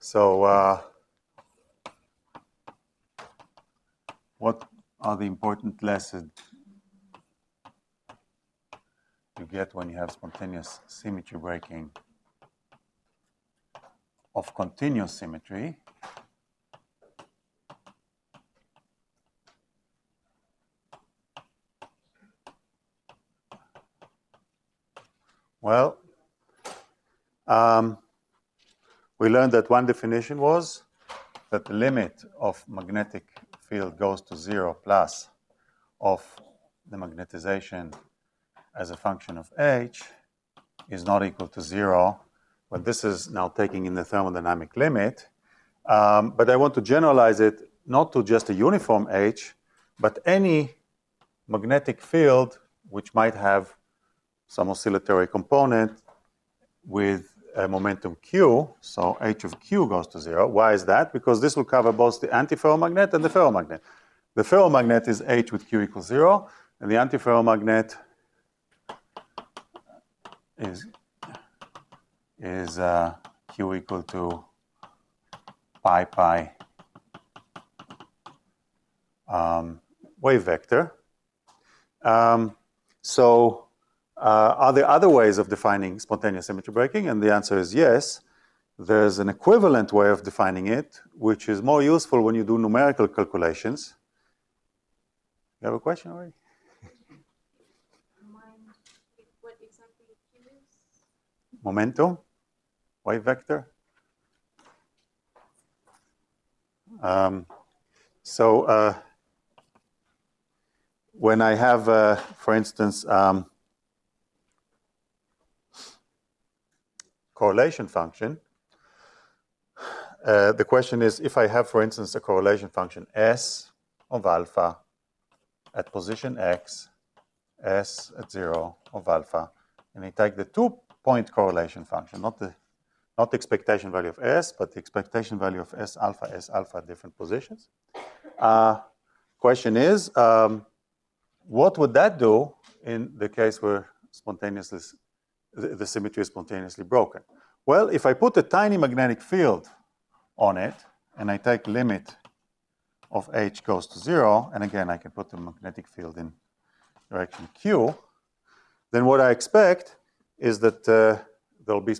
So what are the important lessons you get when you have spontaneous symmetry breaking of continuous symmetry? Well, we learned that one definition was that the limit of magnetic field goes to 0 plus of the magnetization as a function of H is not equal to 0. But this is now taking in the thermodynamic limit. But I want to generalize it not to just a uniform H, but any magnetic field which might have some oscillatory component with a momentum Q, so H of Q goes to 0. Why is that? Because this will cover both the antiferromagnet and the ferromagnet. The ferromagnet is H with Q equals 0, and the antiferromagnet is Q equal to pi wave vector. Are there other ways of defining spontaneous symmetry breaking? And the answer is yes. There's an equivalent way of defining it, which is more useful when you do numerical calculations. You have a question already? What exactly is? Momentum, wave vector. When I have, for instance, correlation function, the question is, if I have, for instance, a correlation function S of alpha at position X, S at 0 of alpha, and I take the 2-point correlation function, not the expectation value of S, but the expectation value of S alpha at different positions. Question is, what would that do in the case where the symmetry is spontaneously broken? Well, if I put a tiny magnetic field on it, and I take limit of H goes to 0, and again, I can put the magnetic field in direction Q, then what I expect is that there'll be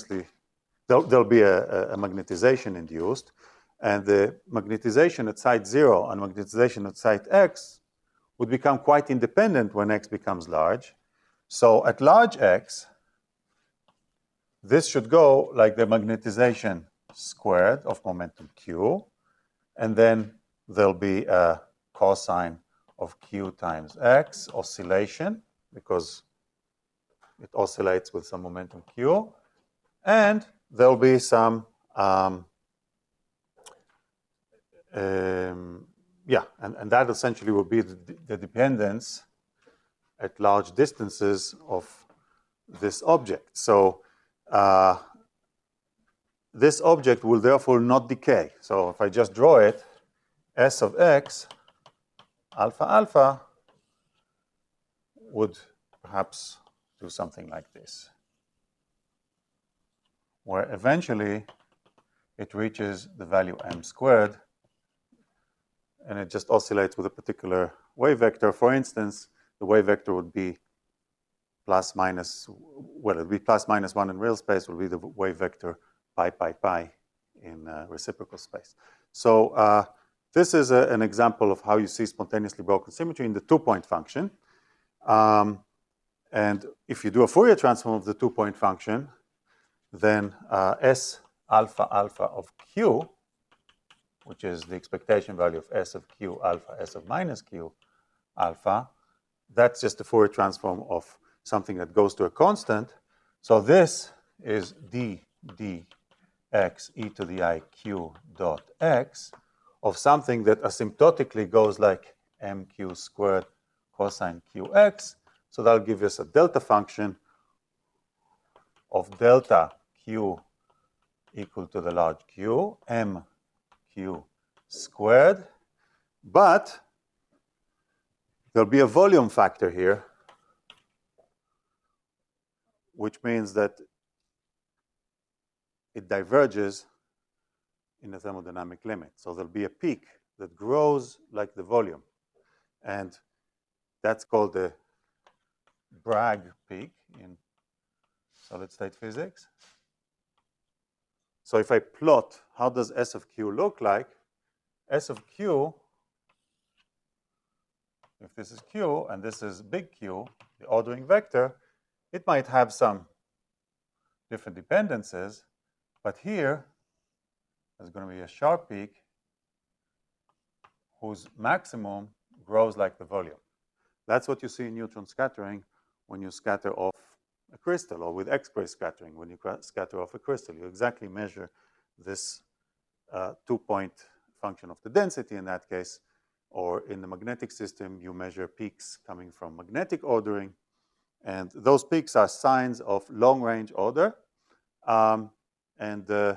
a magnetization induced, and the magnetization at site 0 and magnetization at site X would become quite independent when X becomes large. So at large X, this should go like the magnetization squared of momentum Q, and then there'll be a cosine of Q times X oscillation, because it oscillates with some momentum Q, and there'll be some, and that essentially will be the dependence at large distances of this object. So this object will therefore not decay. So if I just draw it, S of X, alpha would perhaps do something like this, where eventually it reaches the value m squared, and it just oscillates with a particular wave vector. For instance, the wave vector would be plus minus 1 in real space, will be the wave vector pi in reciprocal space. So this is an example of how you see spontaneously broken symmetry in the 2-point function. And if you do a Fourier transform of the 2-point function, then S alpha of Q, which is the expectation value of S of Q alpha, S of minus Q alpha, that's just a Fourier transform of something that goes to a constant. So this is dx e to the I q dot x of something that asymptotically goes like mq squared cosine qx. So that'll give us a delta function of delta q equal to the large Q, mq squared. But there'll be a volume factor here, which means that it diverges in the thermodynamic limit. So there'll be a peak that grows like the volume. And that's called the Bragg peak in solid state physics. So if I plot how does S of Q look like, S of Q, if this is Q and this is big Q, the ordering vector, it might have some different dependencies, but here there's going to be a sharp peak whose maximum grows like the volume. That's what you see in neutron scattering when you scatter off a crystal, or with X-ray scattering when you scatter off a crystal. You exactly measure this 2-point function of the density in that case, or in the magnetic system, you measure peaks coming from magnetic ordering, and those peaks are signs of long-range order. The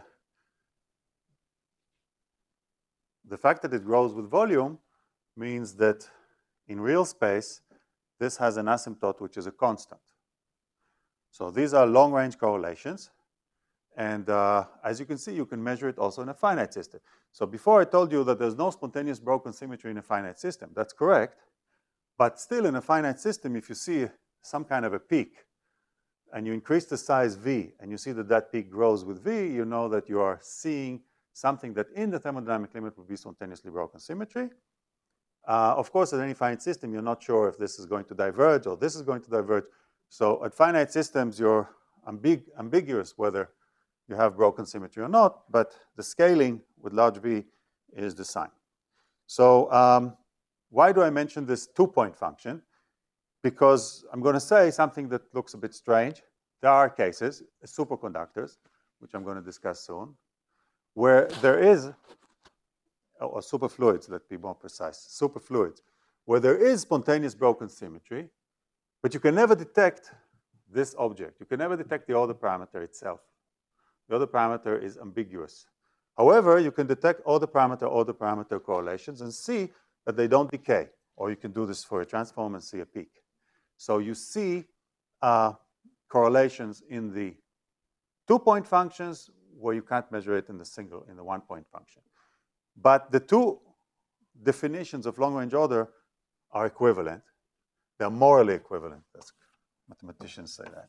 fact that it grows with volume means that in real space, this has an asymptote which is a constant. So these are long-range correlations. And as you can see, you can measure it also in a finite system. So before I told you that there's no spontaneous broken symmetry in a finite system. That's correct. But still in a finite system, if you see some kind of a peak and you increase the size V and you see that that peak grows with V, you know that you are seeing something that in the thermodynamic limit would be spontaneously broken symmetry. Of course, at any finite system, you're not sure if this is going to diverge or this is going to diverge. So at finite systems, you're ambiguous whether you have broken symmetry or not, but the scaling with large V is the sign. So why do I mention this 2-point function? Because I'm going to say something that looks a bit strange. There are cases, superconductors, which I'm going to discuss soon, where there is, or superfluids, let's be more precise, superfluids, where there is spontaneous broken symmetry, but you can never detect this object. You can never detect the order parameter itself. The order parameter is ambiguous. However, you can detect order parameter correlations and see that they don't decay. Or you can do this for a transform and see a peak. So you see correlations in the 2-point functions where you can't measure it in the 1-point function. But the two definitions of long-range order are equivalent. They're morally equivalent, as mathematicians say that.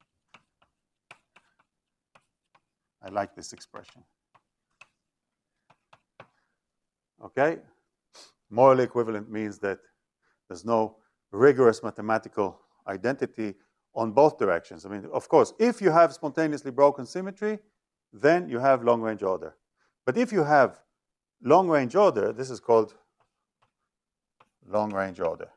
I like this expression. Okay? Morally equivalent means that there's no rigorous mathematical identity on both directions. I mean, of course, if you have spontaneously broken symmetry, then you have long-range order. But if you have long-range order, this is called long-range order.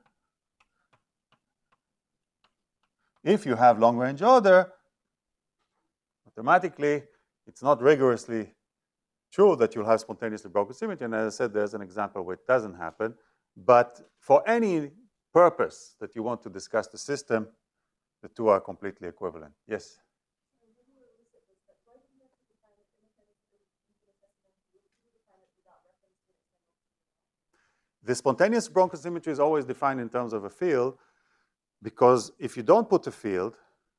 If you have long-range order, mathematically, it's not rigorously true that you'll have spontaneously broken symmetry. And as I said, there's an example where it doesn't happen. But for any purpose that you want to discuss the system, the two are completely equivalent. Yes? The spontaneous broken symmetry is always defined in terms of a field, because if you don't put a field,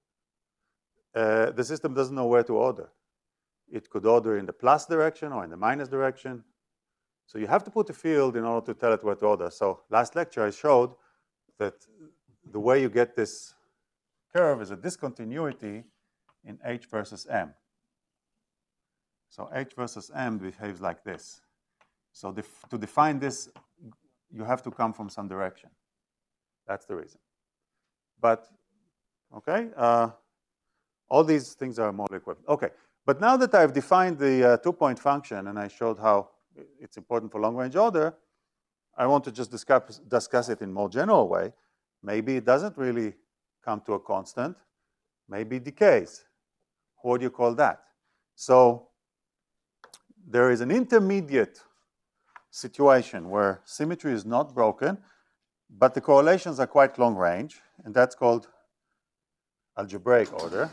the system doesn't know where to order. It could order in the plus direction or in the minus direction. So you have to put a field in order to tell it where to order. So last lecture I showed that the way you get this curve is a discontinuity in H versus M. So H versus M behaves like this. So to define this, you have to come from some direction. That's the reason. But, okay, all these things are morally equivalent. Okay, but now that I've defined the 2-point function and I showed how it's important for long-range order, I want to just discuss it in a more general way. Maybe it doesn't really come to a constant. Maybe it decays. What do you call that? So there is an intermediate situation where symmetry is not broken, but the correlations are quite long range, and that's called algebraic order.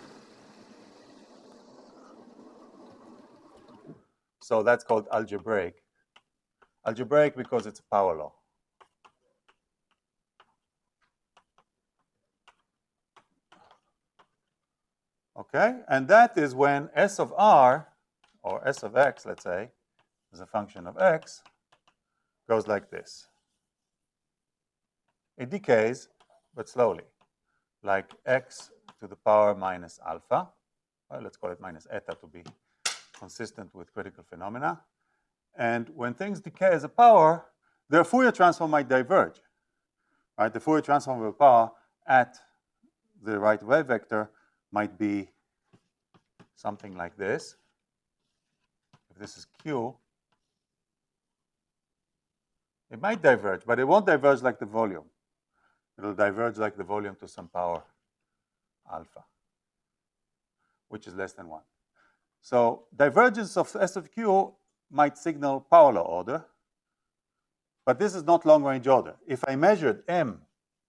So that's called algebraic. Algebraic because it's a power law. Okay, and that is when S of R, or S of X, let's say, as a function of x goes like this. It decays, but slowly, like x to the power minus alpha. Well, let's call it minus eta to be consistent with critical phenomena. And when things decay as a power, their Fourier transform might diverge. Right? The Fourier transform of a power at the right wave vector might be something like this. If this is Q, it might diverge, but it won't diverge like the volume. It'll diverge like the volume to some power alpha, which is less than 1. So divergence of S of Q might signal power law order, but this is not long-range order. If I measured M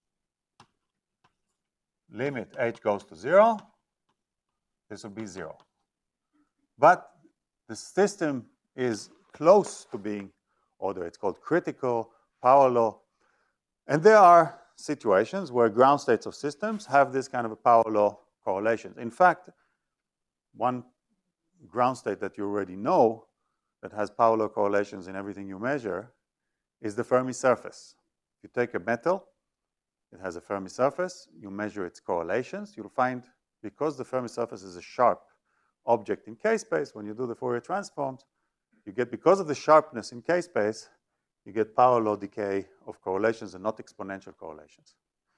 limit h goes to 0, this will be 0. But the system is close to being order. It's called critical power law. And there are situations where ground states of systems have this kind of a power law correlation. In fact, one ground state that you already know that has power law correlations in everything you measure is the Fermi surface. If you take a metal, it has a Fermi surface, you measure its correlations, you'll find, because the Fermi surface is a sharp object in K-space, when you do the Fourier transforms, you get, because of the sharpness in K-space, you get power law decay of correlations and not exponential correlations.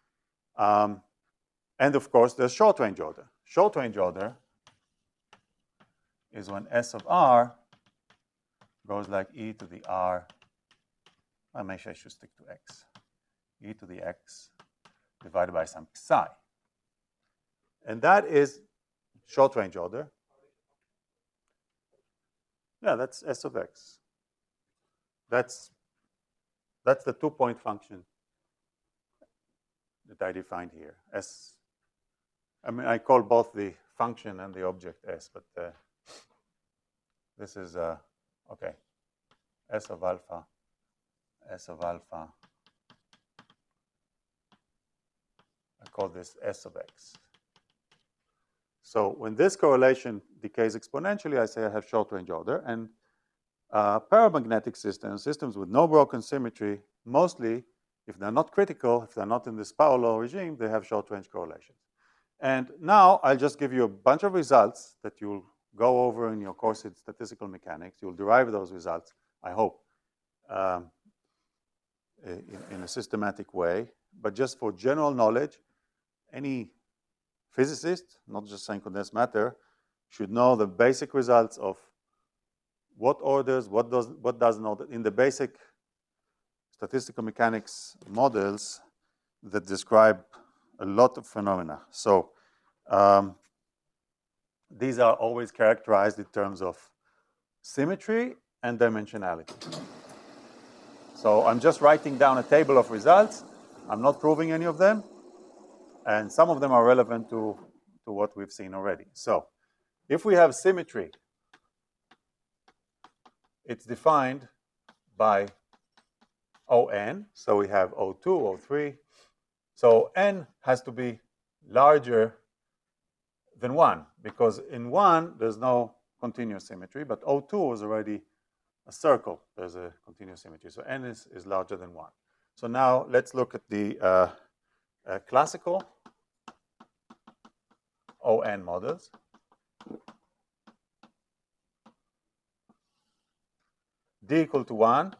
And of course, there's short-range order. Short-range order is when S of R goes like e to the r, well, maybe I should stick to x, e to the x divided by some psi. And that is short-range order. Yeah, that's S of x. That's the two-point function that I defined here. I call both the function and the object S, but this is, okay, S of alpha. I call this S of x. So when this correlation decays exponentially, I say I have short-range order. And paramagnetic systems with no broken symmetry, mostly, if they're not critical, if they're not in this power law regime, they have short-range correlations. And now I'll just give you a bunch of results that you'll go over in your course in statistical mechanics. You'll derive those results, I hope, in a systematic way. But just for general knowledge, any physicist, not just saying condensed matter, should know the basic results of what orders, what doesn't order, in the basic statistical mechanics models that describe a lot of phenomena. So these are always characterized in terms of symmetry and dimensionality. So I'm just writing down a table of results. I'm not proving any of them. And some of them are relevant to what we've seen already. So if we have symmetry, it's defined by ON. So we have O2, O3. So N has to be larger than 1, because in 1, there's no continuous symmetry, but O2 is already a circle. There's a continuous symmetry. So N is larger than 1. So now let's look at the classical ON models. D equal to 1.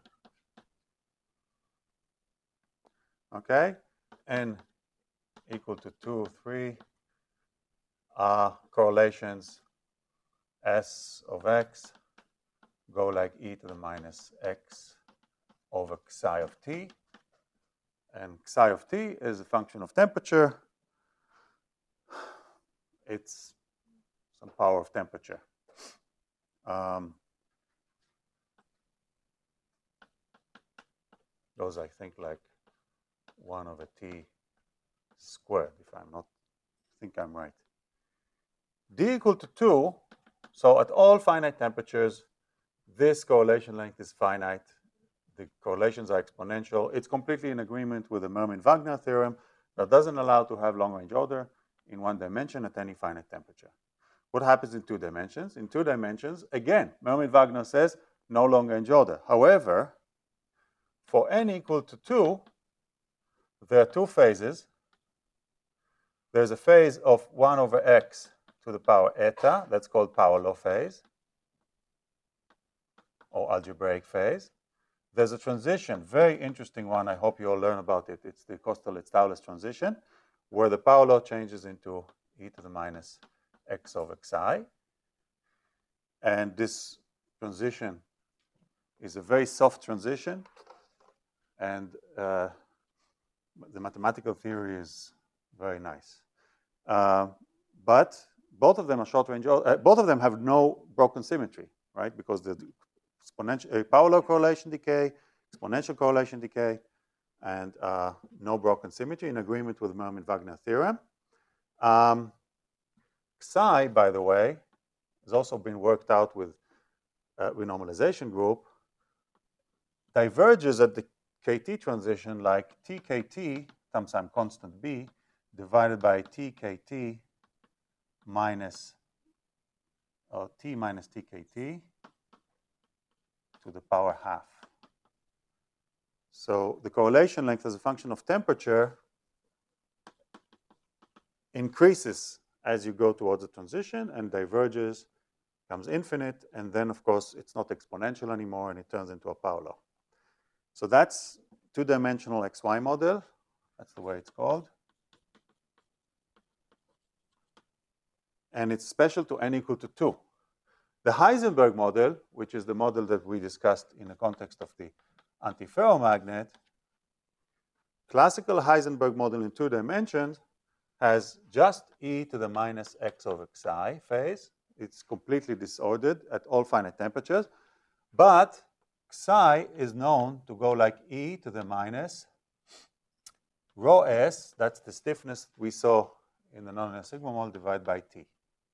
Okay. N equal to 2, 3. Correlations S of x go like e to the minus x over psi of t. And psi of t is a function of temperature. It's some power of temperature. Goes, I think, like 1 over t squared, if I'm not, I think I'm right. D equal to 2, so at all finite temperatures, this correlation length is finite. The correlations are exponential. It's completely in agreement with the Mermin-Wagner theorem that doesn't allow to have long-range order in 1 dimension at any finite temperature. What happens in 2 dimensions? In 2 dimensions, again, Mermin-Wagner says no long-range order. However, for n equal to 2, there are two phases. There's a phase of 1 over x to the power eta. That's called power law phase, or algebraic phase. There's a transition, very interesting one. I hope you all learn about it. It's the Kosterlitz-Thouless transition, where the power law changes into e to the minus x over xi. And this transition is a very soft transition. And the mathematical theory is very nice. But both of them are short range. Both of them have no broken symmetry, right? Because the exponential power law correlation decay, exponential correlation decay, and no broken symmetry in agreement with Mermin-Wagner theorem. Xi, by the way, has also been worked out with renormalization group, diverges at the KT transition like TKT times some constant B divided by TKT minus T minus TKT to the power half. So the correlation length as a function of temperature increases as you go towards the transition and diverges, becomes infinite, and then of course it's not exponential anymore and it turns into a power law. So that's two-dimensional XY model. That's the way it's called. And it's special to n equal to 2. The Heisenberg model, which is the model that we discussed in the context of the antiferromagnet, classical Heisenberg model in 2 dimensions has just e to the minus x over xi phase. It's completely disordered at all finite temperatures. But xi is known to go like e to the minus rho s, that's the stiffness we saw in the nonlinear sigma model, divided by t.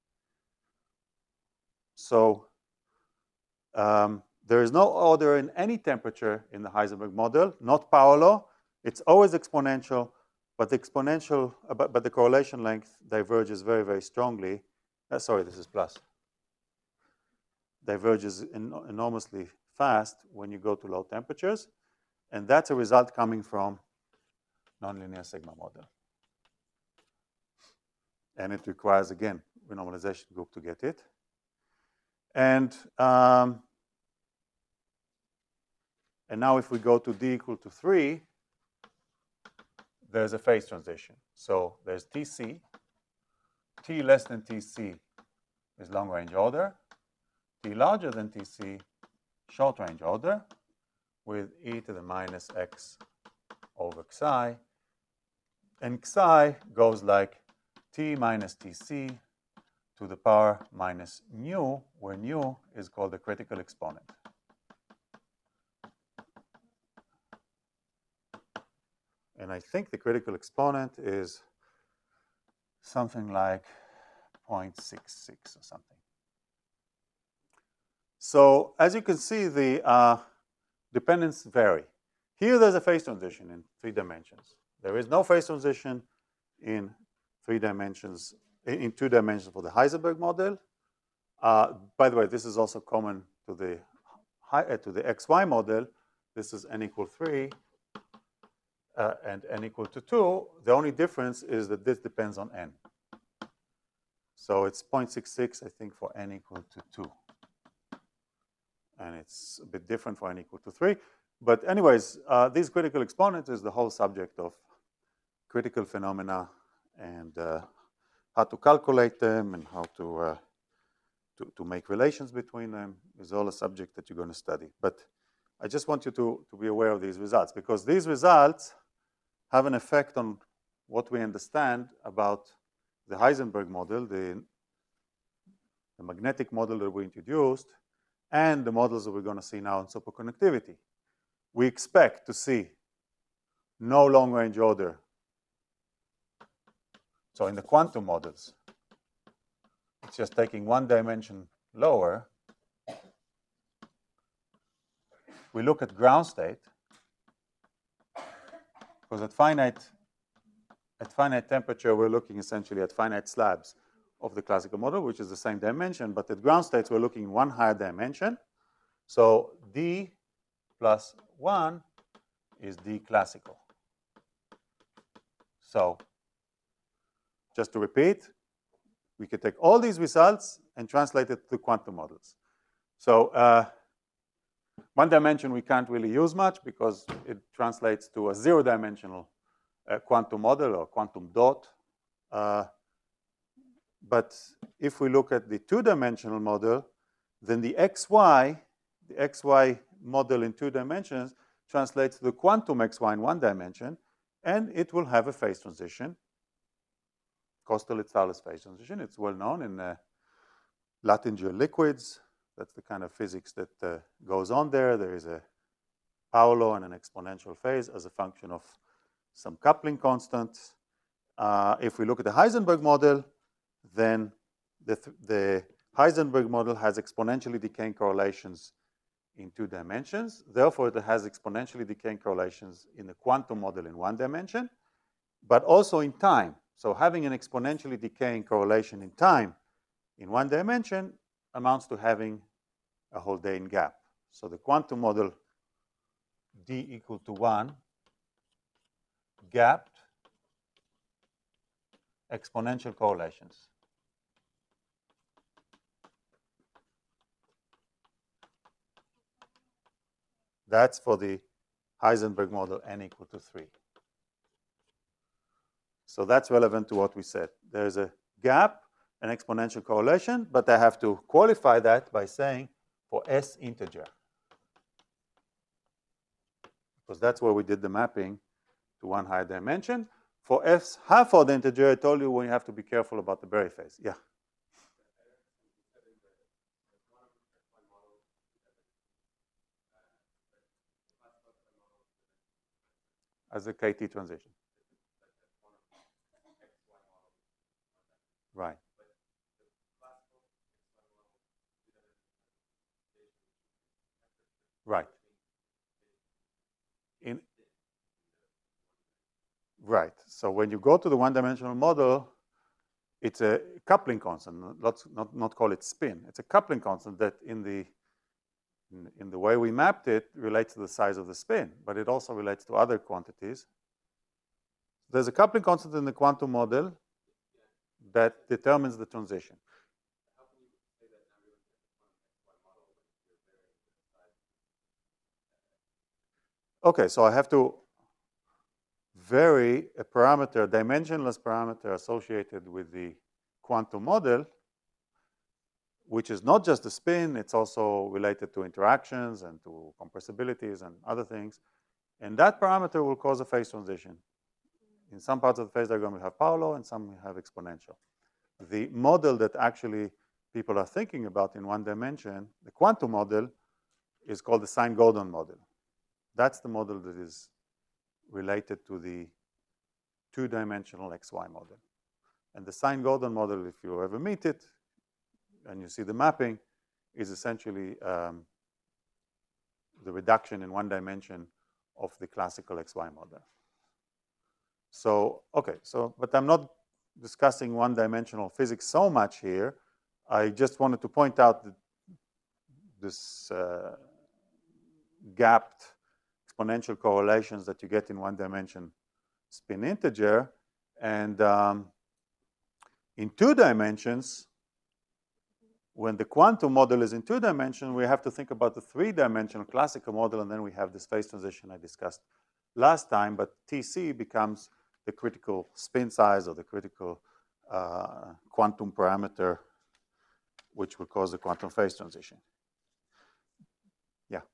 So there is no order in any temperature in the Heisenberg model, not power law. It's always exponential, but the correlation length diverges very, very strongly. Sorry, this is plus. Diverges enormously fast when you go to low temperatures, and that's a result coming from nonlinear sigma model. And it requires, again, renormalization group to get it. And now if we go to d equal to 3, there's a phase transition. So there's Tc. T less than Tc is long-range order. T larger than Tc, short-range order, with e to the minus x over xi. And xi goes like T minus Tc to the power minus nu, where nu is called the critical exponent. And I think the critical exponent is something like 0.66 or something. So as you can see, the dependence vary. Here there's a phase transition in 3 dimensions. There is no phase transition in 3 dimensions, in 2 dimensions for the Heisenberg model. By the way, this is also common to the XY model. This is n equal 3 and n equal to 2. The only difference is that this depends on n. So it's 0.66, I think, for n equal to 2. And it's a bit different for n equal to 3. But anyways, these critical exponents is the whole subject of critical phenomena and how to calculate them and how to make relations between them is all a subject that you're going to study. But I just want you to be aware of these results, because these results have an effect on what we understand about the Heisenberg model, the magnetic model that we introduced, and the models that we're going to see now in superconductivity. We expect to see no long-range order. So in the quantum models, it's just taking 1 dimension lower. We look at ground state, because at finite temperature, we're looking essentially at finite slabs of the classical model, which is the same dimension, but at ground states, we're looking in 1 higher dimension. So D plus 1 is D classical. So just to repeat, we could take all these results and translate it to quantum models. So one dimension we can't really use much because it translates to a zero-dimensional quantum model or quantum dot. But if we look at the two-dimensional model, then the XY model in 2 dimensions translates to the quantum XY in 1 dimension, and it will have a phase transition, Kosterlitz-Thouless phase transition. It's well known in Luttinger liquids. That's the kind of physics that goes on there. There is a power law and an exponential phase as a function of some coupling constants. If we look at the Heisenberg model, then the Heisenberg model has exponentially decaying correlations in 2 dimensions. Therefore, it has exponentially decaying correlations in the quantum model in 1 dimension, but also in time. So having an exponentially decaying correlation in time in 1 dimension amounts to having a Haldane gap. So the quantum model D equal to 1 gapped exponential correlations. That's for the Heisenberg model n equal to 3. So that's relevant to what we said. There's a gap, an exponential correlation, but I have to qualify that by saying for S integer, because that's where we did the mapping to 1 higher dimension. For F's half-odd integer, I told you we have to be careful about the Berry phase. Yeah. As a KT transition. Right. Right. Right. So when you go to the 1-dimensional model, it's a coupling constant. Let's not call it spin. It's a coupling constant that in the way we mapped it relates to the size of the spin, but it also relates to other quantities. There's a coupling constant in the quantum model that determines the transition. Okay, so I have to vary a parameter, a dimensionless parameter associated with the quantum model, which is not just the spin, it's also related to interactions and to compressibilities and other things. And that parameter will cause a phase transition. In some parts of the phase diagram, we have power law, and some we have exponential. The model that actually people are thinking about in 1 dimension, the quantum model, is called the Sine-Gordon model. That's the model that is related to the 2-dimensional XY model. And the Sine-Gordon model, if you ever meet it, and you see the mapping, is essentially the reduction in 1 dimension of the classical XY model. So, okay, but I'm not discussing 1-dimensional physics so much here. I just wanted to point out that this gapped exponential correlations that you get in 1 dimension spin integer. And in 2 dimensions, when the quantum model is in 2 dimensions, we have to think about the 3-dimensional classical model, and then we have this phase transition I discussed last time, but TC becomes the critical spin size or the critical quantum parameter, which will cause the quantum phase transition. Yeah.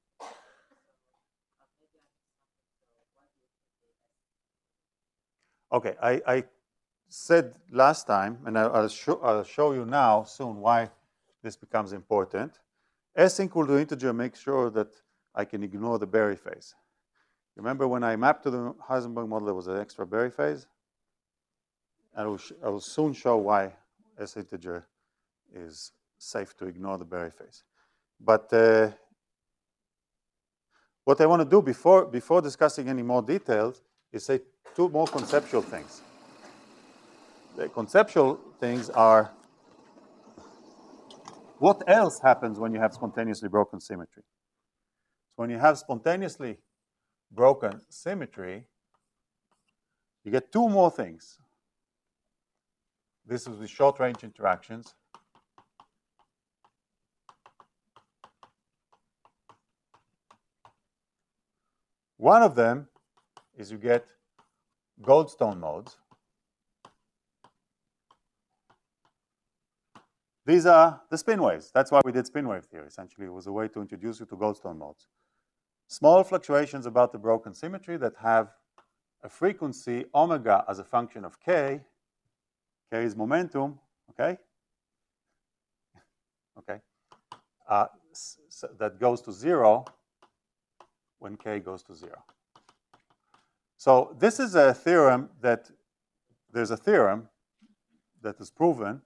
Okay, I said last time, and I'll show you now soon why this becomes important. S equal to integer makes sure that I can ignore the Berry phase. Remember when I mapped to the Heisenberg model, there was an extra Berry phase? I will soon show why S integer is safe to ignore the Berry phase. But what I want to do before discussing any more details is say 2 more conceptual things. The conceptual things are, what else happens when you have spontaneously broken symmetry? So when you have spontaneously broken symmetry, you get two more things. This is with short-range interactions. One of them is you get Goldstone modes. These are the spin waves. That's why we did spin wave theory. Essentially, it was a way to introduce you to Goldstone modes. Small fluctuations about the broken symmetry that have a frequency omega as a function of k. K is momentum, okay? Okay. So that goes to 0 when k goes to 0. So this is a theorem that, there's a theorem that is proven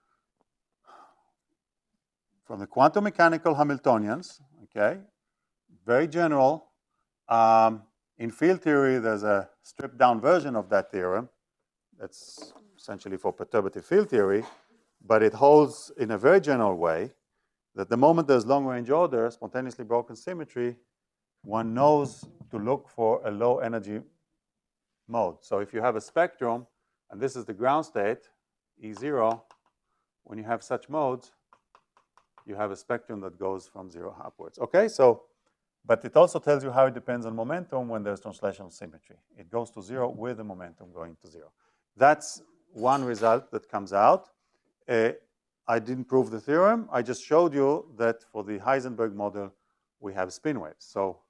from the quantum mechanical Hamiltonians, okay? Very general. In field theory, there's a stripped down version of that theorem that's essentially for perturbative field theory, but it holds in a very general way that the moment there's long-range order, spontaneously broken symmetry, one knows to look for a low energy mode. So if you have a spectrum, and this is the ground state, E0, when you have such modes, you have a spectrum that goes from 0 upwards. Okay, so, but it also tells you how it depends on momentum when there's translational symmetry. It goes to 0 with the momentum going to 0. That's one result that comes out. I didn't prove the theorem. I just showed you that for the Heisenberg model, we have spin waves. So,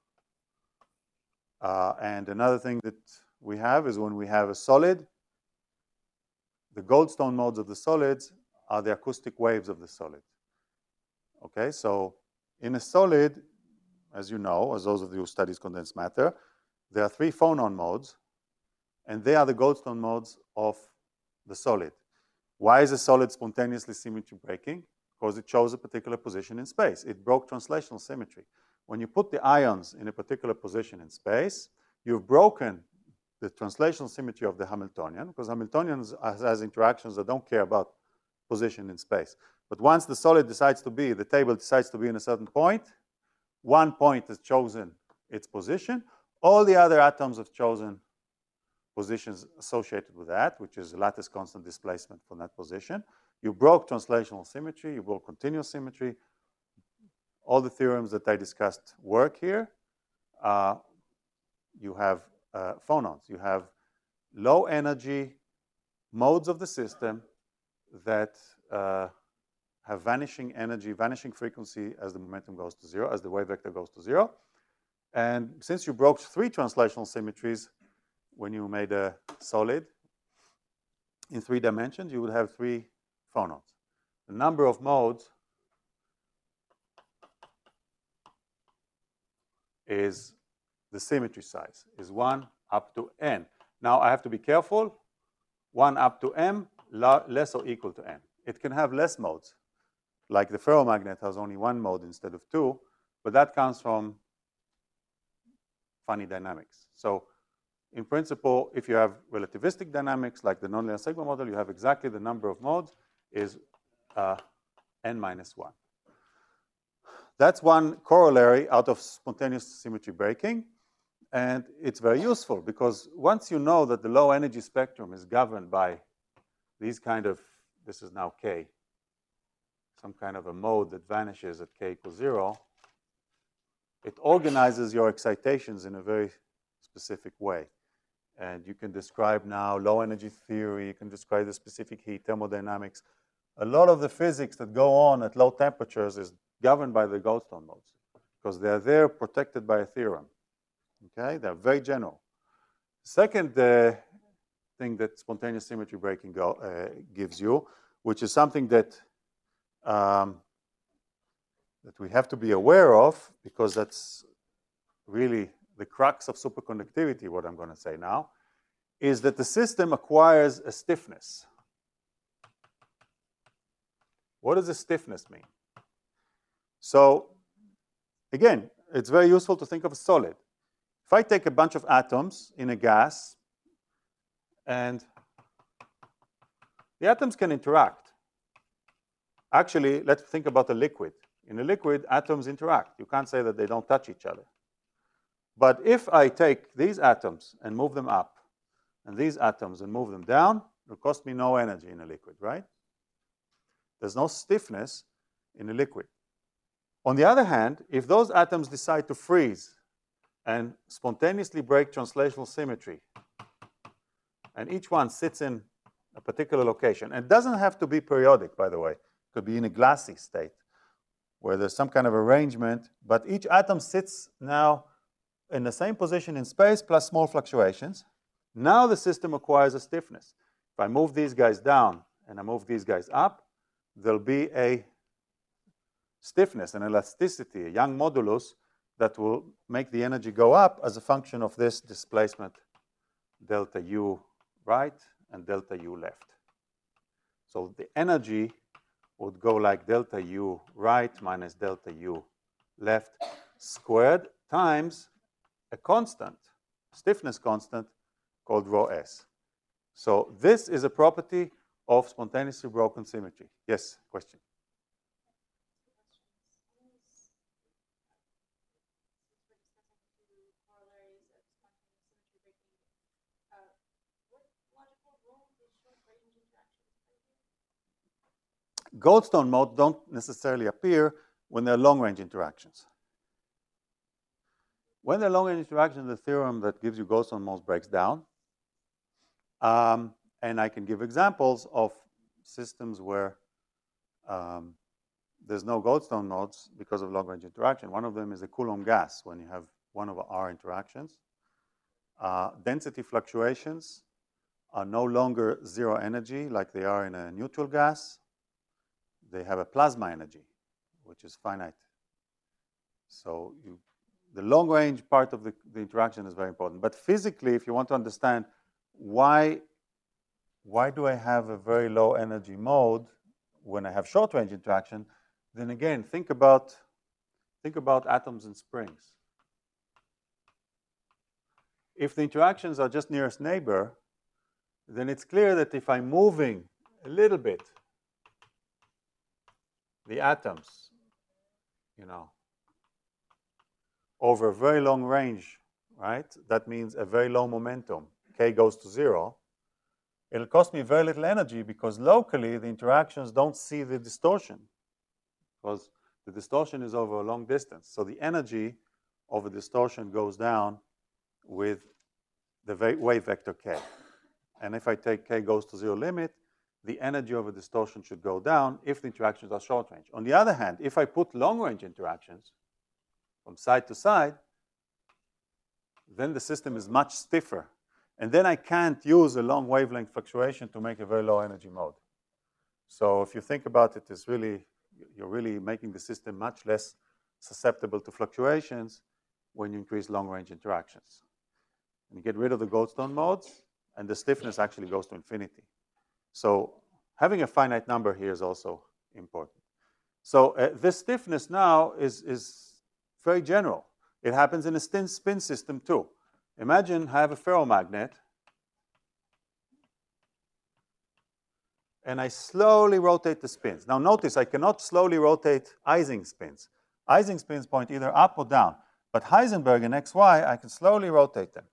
and another thing that we have is when we have a solid, the Goldstone modes of the solids are the acoustic waves of the solid. Okay, so in a solid, as you know, as those of you who studies condensed matter, there are 3 phonon modes, and they are the Goldstone modes of the solid. Why is a solid spontaneously symmetry breaking? Because it chose a particular position in space. It broke translational symmetry. When you put the ions in a particular position in space, you've broken the translational symmetry of the Hamiltonian, because Hamiltonian has interactions that don't care about position in space. But once the solid decides to be, the table decides to be in a certain point, one point has chosen its position, all the other atoms have chosen positions associated with that, which is lattice constant displacement from that position. You broke translational symmetry, you broke continuous symmetry. All the theorems that I discussed work here. You have phonons. You have low energy modes of the system that have vanishing energy, vanishing frequency as the momentum goes to 0, as the wave vector goes to 0. And since you broke 3 translational symmetries when you made a solid in 3 dimensions, you would have 3 phonons. The number of modes is the symmetry size, is 1 up to n. Now I have to be careful. 1 up to m, less or equal to n. It can have less modes, like the ferromagnet has only 1 mode instead of 2, but that comes from funny dynamics. So in principle, if you have relativistic dynamics like the nonlinear sigma model, you have exactly the number of modes is n minus 1. That's one corollary out of spontaneous symmetry breaking. And it's very useful because once you know that the low energy spectrum is governed by these kind of, this is now k, some kind of a mode that vanishes at k equals 0, it organizes your excitations in a very specific way. And you can describe now low energy theory, you can describe the specific heat, thermodynamics. A lot of the physics that go on at low temperatures is governed by the Goldstone modes because they're there protected by a theorem. Okay, they're very general. Second thing that spontaneous symmetry breaking gives you, which is something that that we have to be aware of, because that's really the crux of superconductivity, what I'm going to say now, is that the system acquires a stiffness. What does a stiffness mean? So, again, it's very useful to think of a solid. If I take a bunch of atoms in a gas, and the atoms can interact. Actually, let's think about a liquid. In a liquid, atoms interact. You can't say that they don't touch each other. But if I take these atoms and move them up, and these atoms and move them down, it will cost me no energy in a liquid, right? There's no stiffness in a liquid. On the other hand, if those atoms decide to freeze and spontaneously break translational symmetry, and each one sits in a particular location, and it doesn't have to be periodic, by the way. It could be in a glassy state, where there's some kind of arrangement, but each atom sits now in the same position in space plus small fluctuations. Now the system acquires a stiffness. If I move these guys down and I move these guys up, there'll be a stiffness, an elasticity, a Young modulus that will make the energy go up as a function of this displacement delta U right and delta U left. So the energy would go like delta U right minus delta U left squared times a constant, stiffness constant, called rho S. So this is a property of spontaneously broken symmetry. Yes, question? Goldstone modes don't necessarily appear when they're long-range interactions. When they're long-range interactions, the theorem that gives you Goldstone modes breaks down. And I can give examples of systems where there's no Goldstone modes because of long-range interaction. One of them is a Coulomb gas, when you have one over R interactions. Density fluctuations are no longer zero energy like they are in a neutral gas. They have a plasma energy, which is finite. So the long-range part of the interaction is very important. But physically, if you want to understand why do I have a very low energy mode when I have short-range interaction, then again, think about atoms and springs. If the interactions are just nearest neighbor, then it's clear that if I'm moving a little bit the atoms, over a very long range, right? That means a very low momentum. K goes to 0. It'll cost me very little energy because locally the interactions don't see the distortion because the distortion is over a long distance. So the energy of a distortion goes down with the wave vector K. And if I take K goes to 0 limit, the energy of a distortion should go down if the interactions are short range. On the other hand, if I put long range interactions from side to side, then the system is much stiffer. And then I can't use a long wavelength fluctuation to make a very low energy mode. So if you think about it, you're really making the system much less susceptible to fluctuations when you increase long range interactions. And you get rid of the Goldstone modes, and the stiffness actually goes to infinity. So having a finite number here is also important. So this stiffness now is very general. It happens in a spin system too. Imagine I have a ferromagnet, and I slowly rotate the spins. Now notice I cannot slowly rotate Ising spins. Ising spins point either up or down. But Heisenberg and XY, I can slowly rotate them.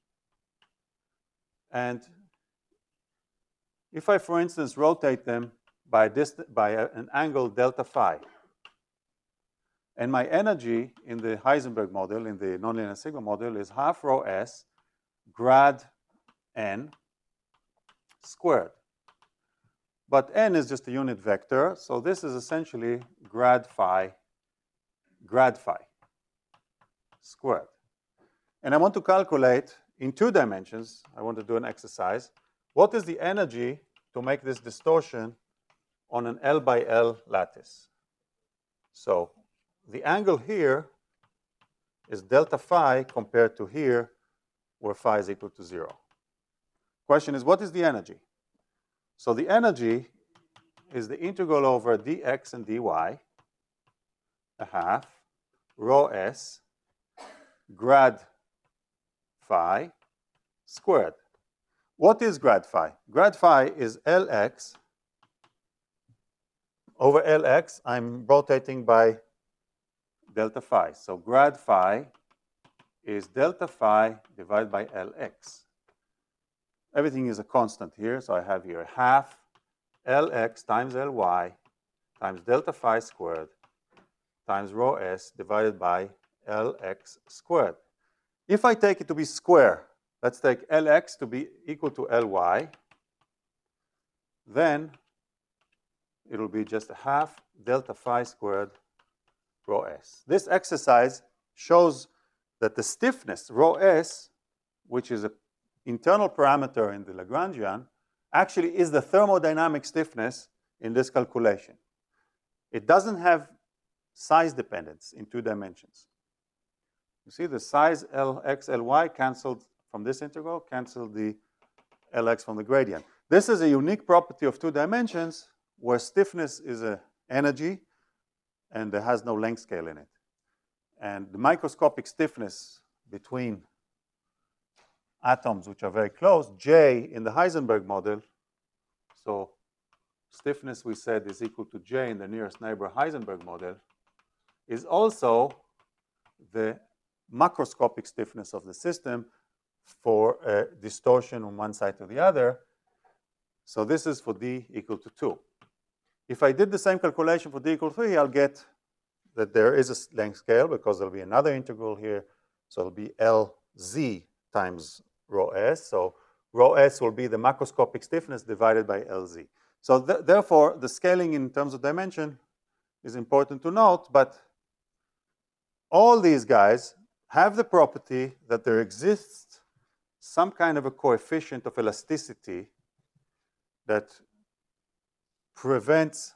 And if I, for instance, rotate them by an angle delta phi, and my energy in the Heisenberg model, in the nonlinear sigma model, is half rho s grad n squared. But n is just a unit vector, so this is essentially grad phi squared. And I want to calculate in 2 dimensions, I want to do an exercise, what is the energy to make this distortion on an L by L lattice? So the angle here is delta phi compared to here, where phi is equal to 0. Question is, what is the energy? So the energy is the integral over dx and dy, a half, rho s, grad phi squared. What is grad phi? Grad phi is Lx over Lx. I'm rotating by delta phi. So grad phi is delta phi divided by Lx. Everything is a constant here, so I have here half Lx times Ly times delta phi squared times rho s divided by Lx squared. If I take it to be square, let's take Lx to be equal to Ly, then it'll be just a half delta phi squared rho s. This exercise shows that the stiffness, rho s, which is an internal parameter in the Lagrangian, actually is the thermodynamic stiffness in this calculation. It doesn't have size dependence in 2 dimensions. You see the size Lx, Ly canceled from this integral, canceled the Lx from the gradient. This is a unique property of 2 dimensions where stiffness is an energy and there has no length scale in it. And the microscopic stiffness between atoms which are very close, J in the Heisenberg model, so stiffness we said is equal to J in the nearest neighbor Heisenberg model, is also the macroscopic stiffness of the system for a distortion on one side to the other. So this is for D equal to 2. If I did the same calculation for D equal to 3, I'll get that there is a length scale because there'll be another integral here. So it'll be Lz times rho s. So rho s will be the macroscopic stiffness divided by Lz. So therefore, the scaling in terms of dimension is important to note, but all these guys have the property that there exists some kind of a coefficient of elasticity that prevents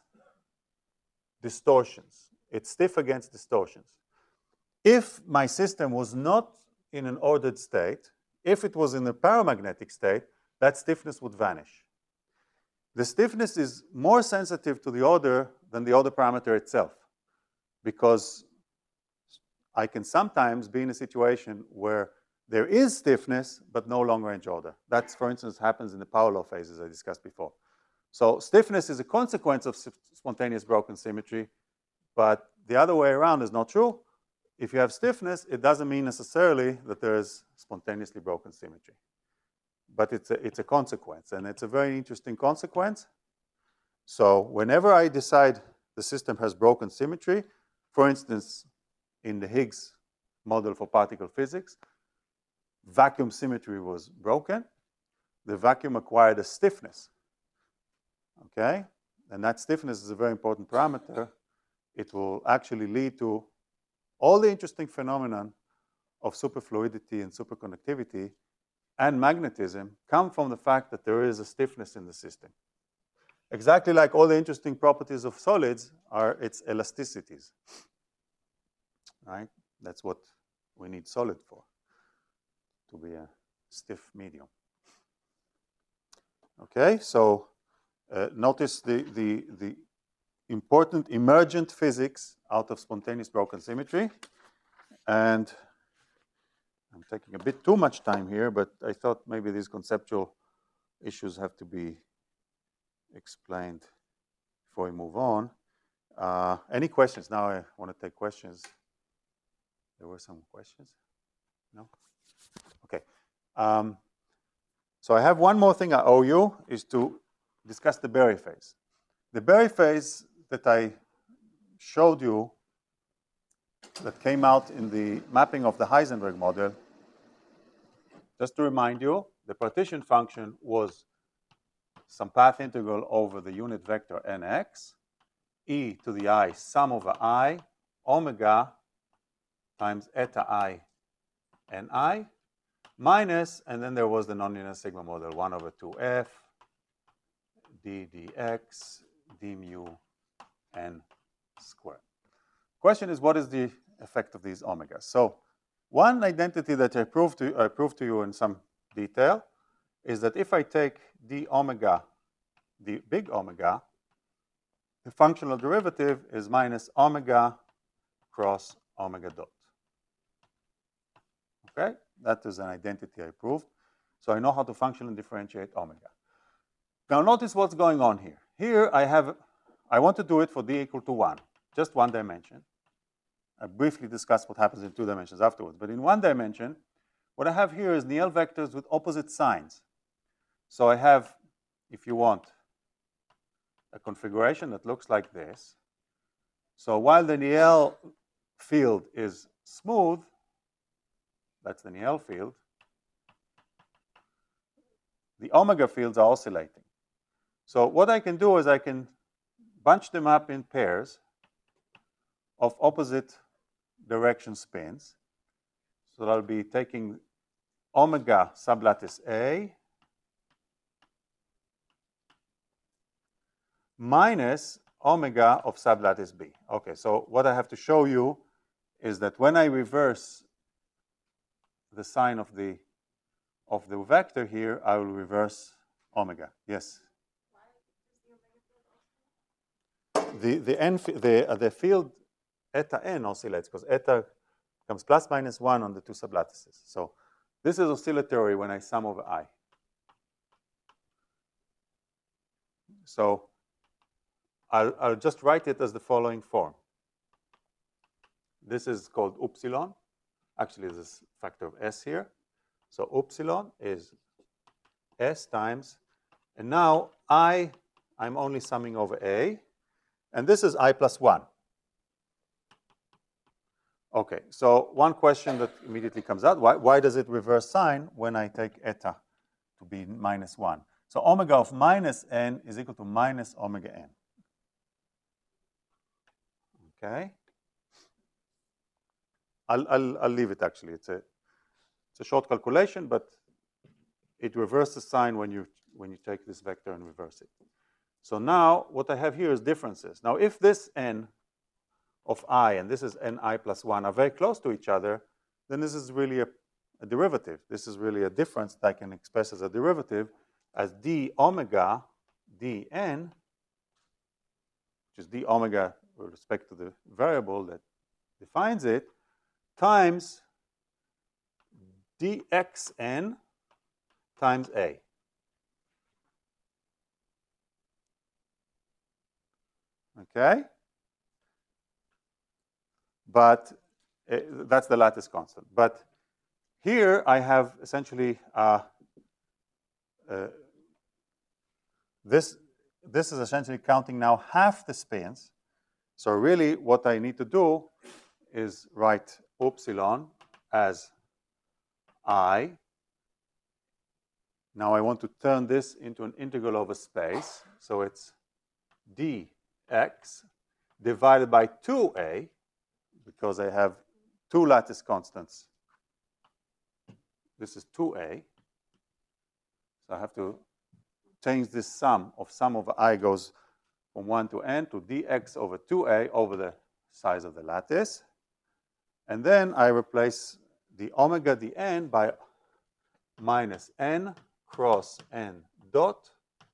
distortions. It's stiff against distortions. If my system was not in an ordered state, if it was in a paramagnetic state, that stiffness would vanish. The stiffness is more sensitive to the order than the order parameter itself, because I can sometimes be in a situation where there is stiffness, but no long-range order. That, for instance, happens in the power law phases I discussed before. So stiffness is a consequence of spontaneous broken symmetry, but the other way around is not true. If you have stiffness, it doesn't mean necessarily that there is spontaneously broken symmetry. But it's a consequence, and it's a very interesting consequence. So whenever I decide the system has broken symmetry, for instance, in the Higgs model for particle physics, vacuum symmetry was broken. The vacuum acquired a stiffness, okay? And that stiffness is a very important parameter. It will actually lead to all the interesting phenomenon of superfluidity and superconductivity and magnetism come from the fact that there is a stiffness in the system. Exactly like all the interesting properties of solids are its elasticities, right? That's what we need solid for, to be a stiff medium. Okay, so notice the important emergent physics out of spontaneous broken symmetry. And I'm taking a bit too much time here, but I thought maybe these conceptual issues have to be explained before we move on. Any questions? Now I want to take questions. There were some questions? No? Okay. So I have one more thing I owe you, is to discuss the Berry phase. The Berry phase that I showed you that came out in the mapping of the Heisenberg model, just to remind you, the partition function was some path integral over the unit vector nx, e to the I sum over I, omega times eta I ni, minus, and then there was the nonlinear sigma model, 1 over 2f, d dx, d mu n squared. Question is, what is the effect of these omegas? So one identity that I proved to you in some detail is that if I take d omega, the big omega, the functional derivative is minus omega cross omega dot. Okay, that is an identity I proved. So I know how to functionally differentiate omega. Now notice what's going on here. Here I want to do it for d equal to 1, just one dimension. I briefly discussed what happens in 2 dimensions afterwards. But in 1 dimension, what I have here is Niel vectors with opposite signs. So I have, if you want, a configuration that looks like this. So while the Niel field is smooth, that's the Niel field, the omega fields are oscillating. So what I can do is I can bunch them up in pairs of opposite direction spins. So I'll be taking omega sublattice A minus omega of sublattice B. Okay, so what I have to show you is that when I reverse the sign of the vector here, I will reverse omega. Yes? The field eta n oscillates because eta comes plus minus 1 on the 2 sublattices. So this is oscillatory when I sum over I. So I'll just write it as the following form. This is called upsilon. Actually, there's a factor of s here. So upsilon is s times, and now I'm only summing over A, and this is I plus 1. Okay, so one question that immediately comes out, why does it reverse sign when I take eta to be minus 1? So omega of minus n is equal to minus omega n. Okay? I'll leave it actually. It's a short calculation, but it reverses sign when you take this vector and reverse it. So now what I have here is differences. Now if this n of I and this is ni plus 1 are very close to each other, then this is really a derivative. This is really a difference that I can express as a derivative as d omega dn, which is d omega with respect to the variable that defines it, times dxn times A. Okay? But that's the lattice constant. But here I have essentially this is essentially counting now half the spins. So really what I need to do is write upsilon as I. Now I want to turn this into an integral over space. So it's dx divided by 2a, because I have 2 lattice constants. This is 2a. So I have to change this sum over I goes from 1 to n to dx over 2a over the size of the lattice. And then I replace the omega dn by minus n cross n dot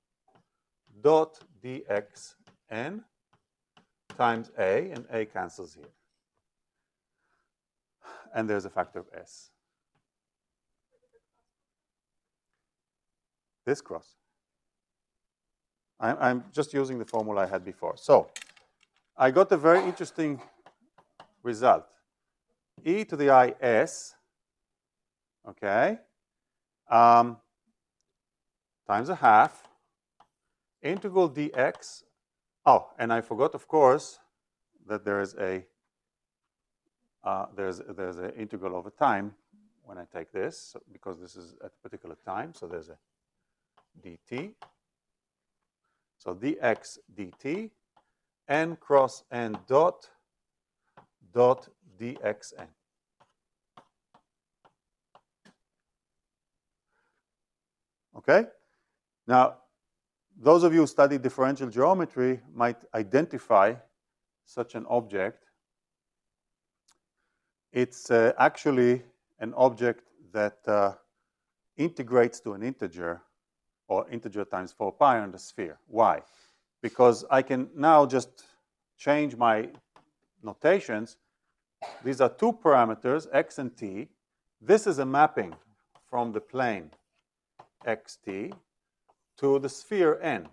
dxn times a, and a cancels here. And there's a factor of s. This cross. I'm just using the formula I had before. So I got a very interesting result. E to the I s, okay, times a half, integral dx. Oh, and I forgot, of course, that there is there's an integral over time when I take this, because this is at a particular time. So there's a dt. So dx dt, n cross n dot dxn. Okay? Now, those of you who study differential geometry might identify such an object. It's actually an object that integrates to an integer, or integer times 4 pi on the sphere. Why? Because I can now just change my notations. These are 2 parameters, x and t. This is a mapping from the plane xt to the sphere n.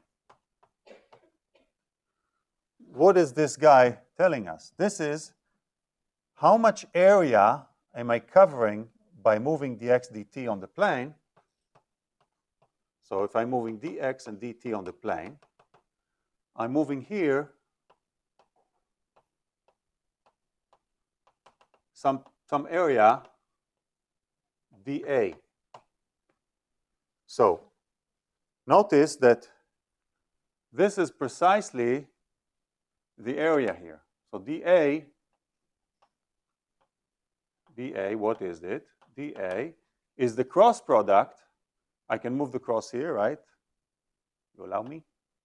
What is this guy telling us? This is how much area am I covering by moving dx dt on the plane? So if I'm moving dx and dt on the plane, I'm moving here some area dA. So notice that this is precisely the area here. So dA, what is it? dA is the cross product. I can move the cross here, right? You allow me?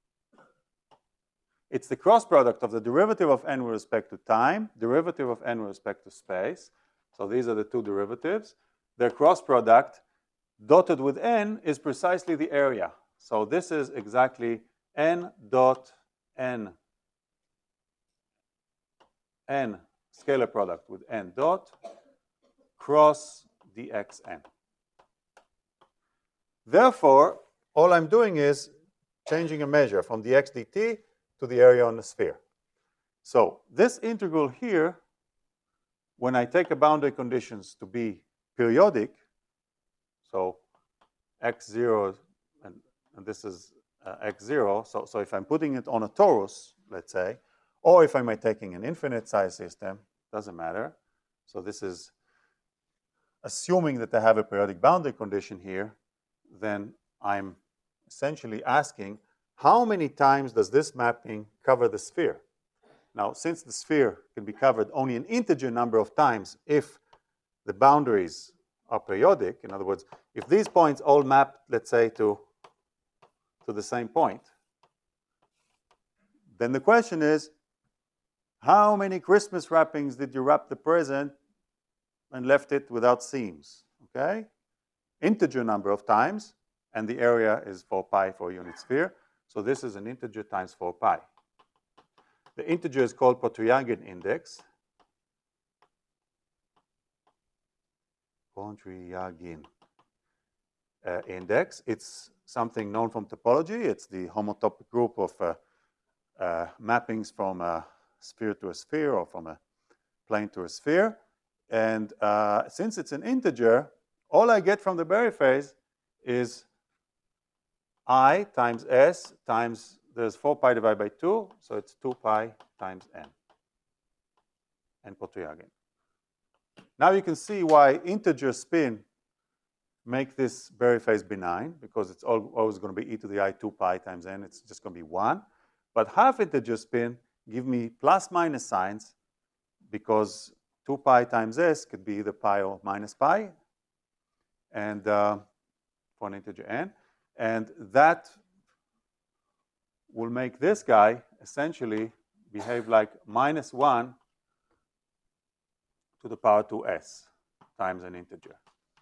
It's the cross product of the derivative of n with respect to time, derivative of n with respect to space. So these are the two derivatives. Their cross product dotted with n is precisely the area. So this is exactly n dot n scalar product with n dot cross dxn. Therefore, all I'm doing is changing a measure from dx dt to the area on the sphere. So this integral here, when I take a boundary conditions to be periodic, so x0 and this is x0, so if I'm putting it on a torus, let's say, or if I'm taking an infinite size system, doesn't matter. So this is assuming that I have a periodic boundary condition here, then I'm essentially asking how many times does this mapping cover the sphere? Now, since the sphere can be covered only an integer number of times if the boundaries are periodic, in other words, if these points all map, let's say, to the same point, then the question is, how many Christmas wrappings did you wrap the present and left it without seams? Okay? Integer number of times, and the area is 4 pi for a unit sphere. So this is an integer times 4 pi. The integer is called Pontryagin index. Pontryagin index. It's something known from topology. It's the homotopic group of mappings from a sphere to a sphere or from a plane to a sphere. And since it's an integer, all I get from the Berry phase is I times s times, there's 4 pi divided by 2, so it's 2 pi times n, and Pontryagin. Now you can see why integer spin make this Berry phase benign, because it's always going to be e to the I 2 pi times n. It's just going to be 1. But half integer spin give me plus minus signs, because 2 pi times s could be either pi or minus pi, and for an integer n. And that will make this guy essentially behave like minus 1 to the power 2s times an integer.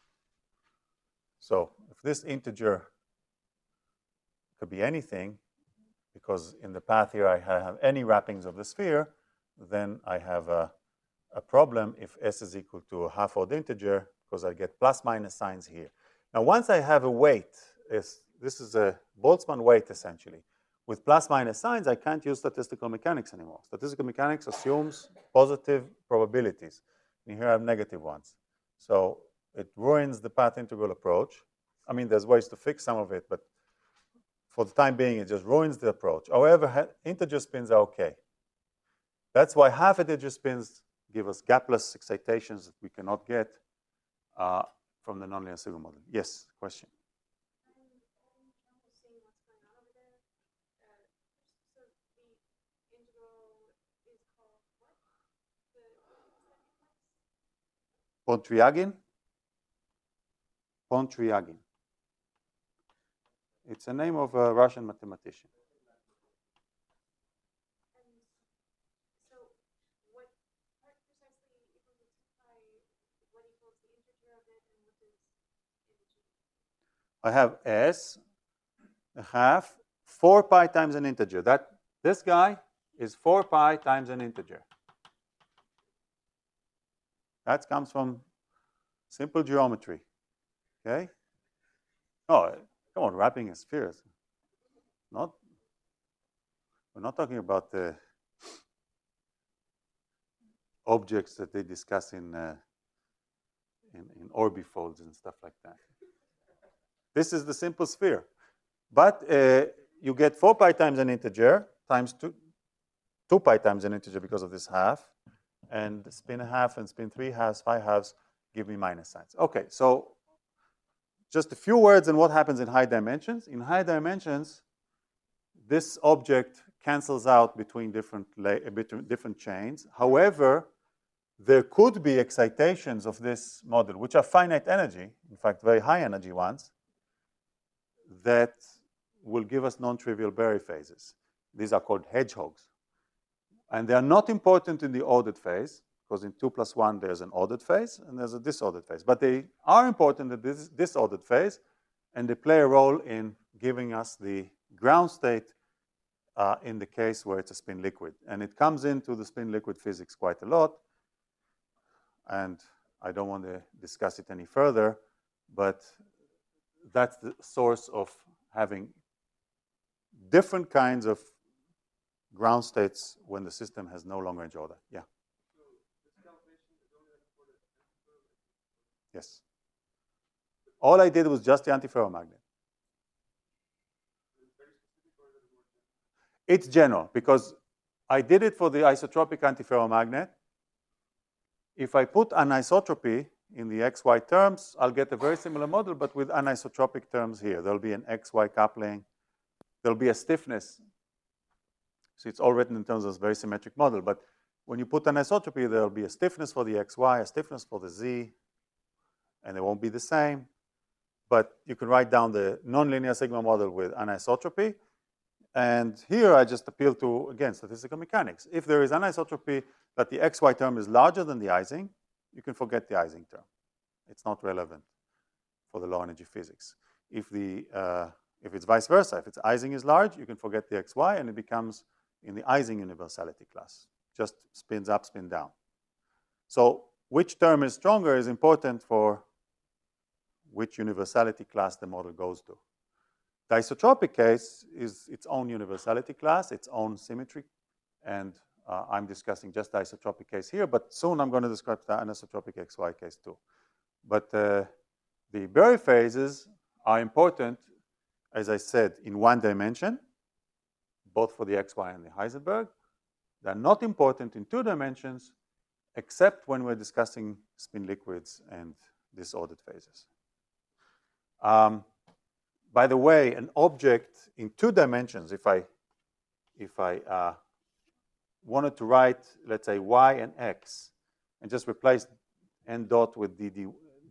So if this integer could be anything, because in the path here I have any wrappings of the sphere, then I have a problem if s is equal to a half-odd integer, because I get plus minus signs here. Now once I have a weight, this is a Boltzmann weight essentially. With plus minus signs, I can't use statistical mechanics anymore. Statistical mechanics assumes positive probabilities. And here I have negative ones. So it ruins the path integral approach. I mean, there's ways to fix some of it, but for the time being, it just ruins the approach. However, integer spins are okay. That's why half integer spins give us gapless excitations that we cannot get from the nonlinear signal model. Yes, question? Pontryagin? Pontryagin. It's a name of a Russian mathematician. So what precisely equals to 2 pi, what equals the integer of it, and what does integer? I have s a half 4 pi times an integer. This guy is 4 pi times an integer. That comes from simple geometry. Okay? Oh, come on, wrapping a sphere. We're not talking about the objects that they discuss in orbifolds and stuff like that. This is the simple sphere. But you get 4 pi times an integer times 2 pi times an integer because of this half. And spin a half and spin 3 halves, 5 halves give me minus signs. Okay, so just a few words on what happens in high dimensions. In high dimensions, this object cancels out between different chains. However, there could be excitations of this model, which are finite energy, in fact, very high energy ones, that will give us non-trivial Berry phases. These are called hedgehogs. And they are not important in the ordered phase, because in 2 plus 1 there's an ordered phase and there's a disordered phase. But they are important in this disordered phase, and they play a role in giving us the ground state in the case where it's a spin liquid. And it comes into the spin liquid physics quite a lot, and I don't want to discuss it any further, but that's the source of having different kinds of ground states when the system has no long range order. Yeah. So this calculation is only for the antiferromagnet? Yes. All I did was just the antiferromagnet. It's very specific, or is it more general? It's general because I did it for the isotropic antiferromagnet. If I put anisotropy in the XY terms, I'll get a very similar model, but with anisotropic terms here. There'll be an XY coupling. There'll be a stiffness. So it's all written in terms of a very symmetric model. But when you put anisotropy, there'll be a stiffness for the XY, a stiffness for the Z, and they won't be the same. But you can write down the nonlinear sigma model with anisotropy. And here I just appeal to, again, statistical mechanics. If there is anisotropy that the XY term is larger than the Ising, you can forget the Ising term. It's not relevant for the low energy physics. If it's vice versa, if its Ising is large, you can forget the XY, and it becomes in the Ising universality class. Just spins up, spin down. So which term is stronger is important for which universality class the model goes to. The isotropic case is its own universality class, its own symmetry, and I'm discussing just the isotropic case here, but soon I'm going to describe the anisotropic XY case too. But the Berry phases are important, as I said, in one dimension, both for the XY and the Heisenberg. They're not important in 2 dimensions, except when we're discussing spin liquids and disordered phases. By the way, an object in 2 dimensions, if I wanted to write, let's say, y and x, and just replace n dot with the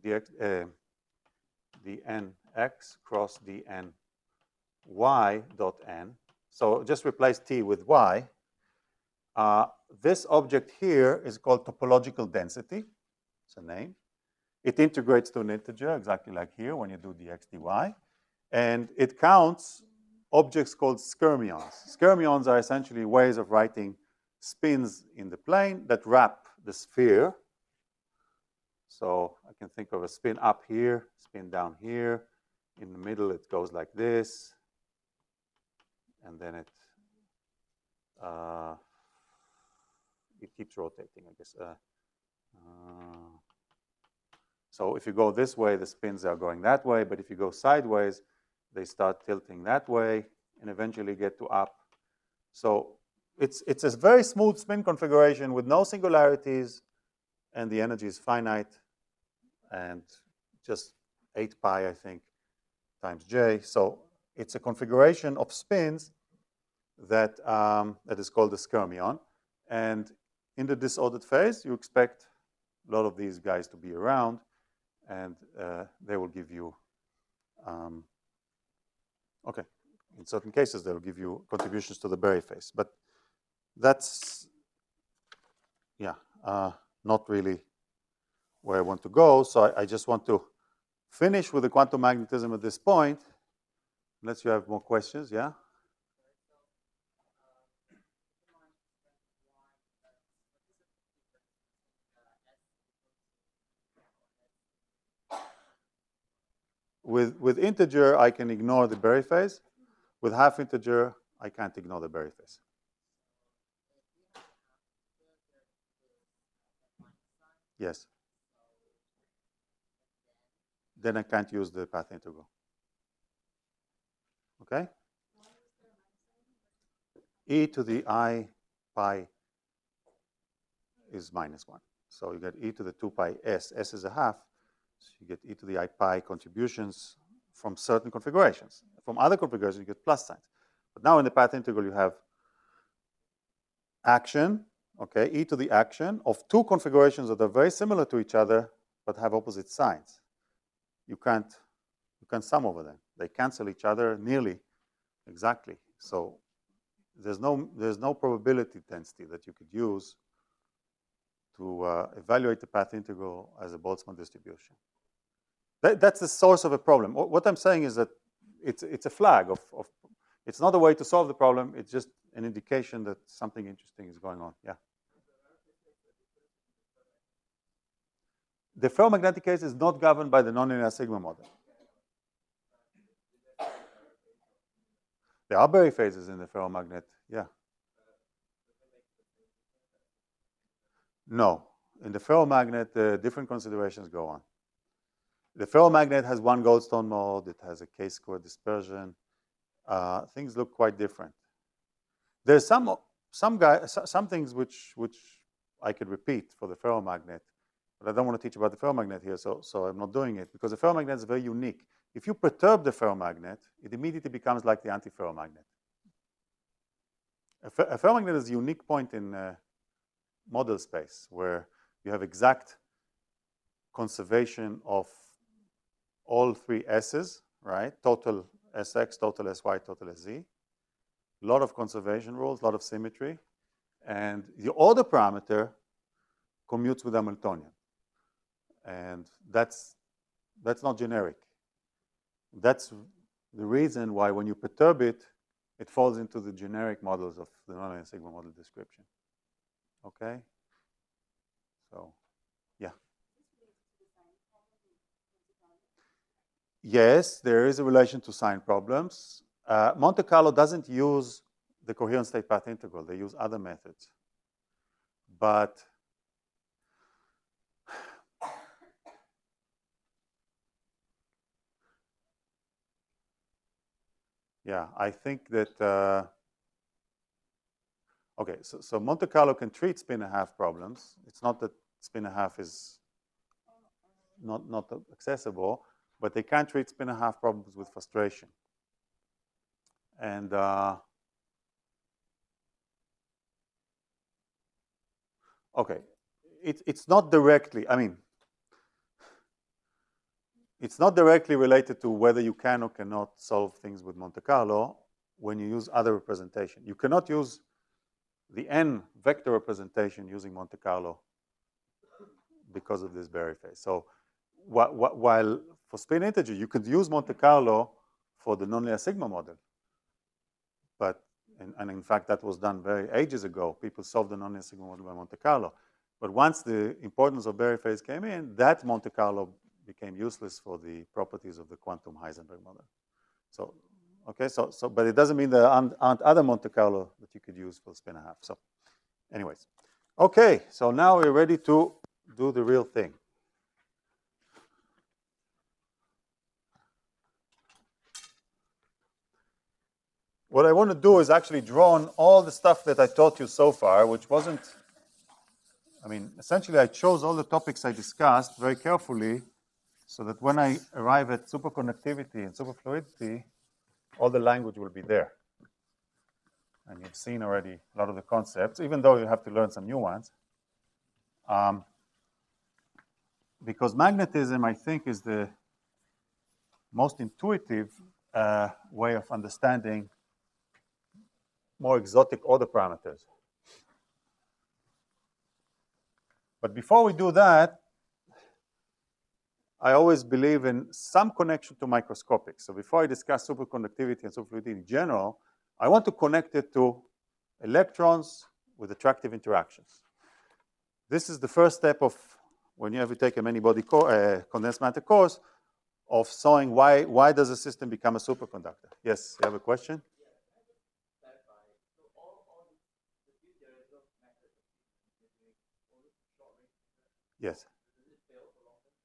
nx cross the ny dot n. So just replace t with y. This object here is called topological density. It's a name. It integrates to an integer, exactly like here when you do dx dy. And it counts objects called skyrmions. Skyrmions are essentially ways of writing spins in the plane that wrap the sphere. So I can think of a spin up here, spin down here. In the middle, it goes like this. And then it keeps rotating, I guess. So if you go this way, the spins are going that way. But if you go sideways, they start tilting that way and eventually get to up. So it's a very smooth spin configuration with no singularities, and the energy is finite, and just 8 pi, I think, times j. So it's a configuration of spins that is called a skyrmion. And in the disordered phase, you expect a lot of these guys to be around, and they will give you, okay, in certain cases, they'll give you contributions to the Berry phase. But that's, yeah, not really where I want to go. So I just want to finish with the quantum magnetism at this point, unless you have more questions, yeah? With integer, I can ignore the Berry phase. With half integer, I can't ignore the Berry phase. Yes. Then I can't use the path integral. Okay? E to the I pi is -1. So you get e to the 2 pi s. S is a half. So you get e to the I pi contributions from certain configurations. From other configurations, you get plus signs. But now in the path integral, you have action, okay, e to the action of two configurations that are very similar to each other but have opposite signs. You can't sum over them. They cancel each other nearly exactly. So there's no probability density that you could use to evaluate the path integral as a Boltzmann distribution. That's the source of a problem. What I'm saying is that it's a flag of it's not a way to solve the problem. It's just an indication that something interesting is going on. Yeah. The ferromagnetic case is not governed by the nonlinear sigma model. There are Berry phases in the ferromagnet. Yeah. No. In the ferromagnet, different considerations go on. The ferromagnet has one Goldstone mode. It has a K-squared dispersion. Things look quite different. There's some things which I could repeat for the ferromagnet, but I don't want to teach about the ferromagnet here, so I'm not doing it, because the ferromagnet is very unique. If you perturb the ferromagnet, it immediately becomes like the antiferromagnet. A ferromagnet is a unique point in model space where you have exact conservation of all three S's, right? Total Sx, total Sy, total Sz. A lot of conservation rules, a lot of symmetry. And the order parameter commutes with Hamiltonian. And that's not generic. That's the reason why when you perturb it, it falls into the generic models of the nonlinear sigma model description. Okay? So, yeah. Yes, there is a relation to sign problems. Monte Carlo doesn't use the coherent state path integral. They use other methods. But yeah, I think that, okay, so Monte Carlo can treat spin-and-a-half problems. It's not that spin-and-a-half is not accessible, but they can treat spin-and-a-half problems with frustration. And okay, it's not directly, I mean, it's not directly related to whether you can or cannot solve things with Monte Carlo when you use other representation. You cannot use the n vector representation using Monte Carlo because of this Berry phase. So while for spin integer, you could use Monte Carlo for the nonlinear sigma model. But, and in fact, that was done very ages ago. People solved the nonlinear sigma model by Monte Carlo. But once the importance of Berry phase came in, that Monte Carlo became useless for the properties of the quantum Heisenberg model. So, okay, but it doesn't mean there aren't other Monte Carlo that you could use for spin-and-a-half. So, anyways. Okay, so now we're ready to do the real thing. What I want to do is actually draw on all the stuff that I taught you so far, which wasn't, I mean, essentially I chose all the topics I discussed very carefully so that when I arrive at superconductivity and superfluidity, all the language will be there. And you've seen already a lot of the concepts, even though you have to learn some new ones. Because magnetism, I think, is the most intuitive way of understanding more exotic order parameters. But before we do that, I always believe in some connection to microscopics. So before I discuss superconductivity and superfluidity in general, I want to connect it to electrons with attractive interactions. This is the first step of when you have to take a many-body condensed matter course of showing why does a system become a superconductor. Yes, you have a question? Yes. Does it fail for long term?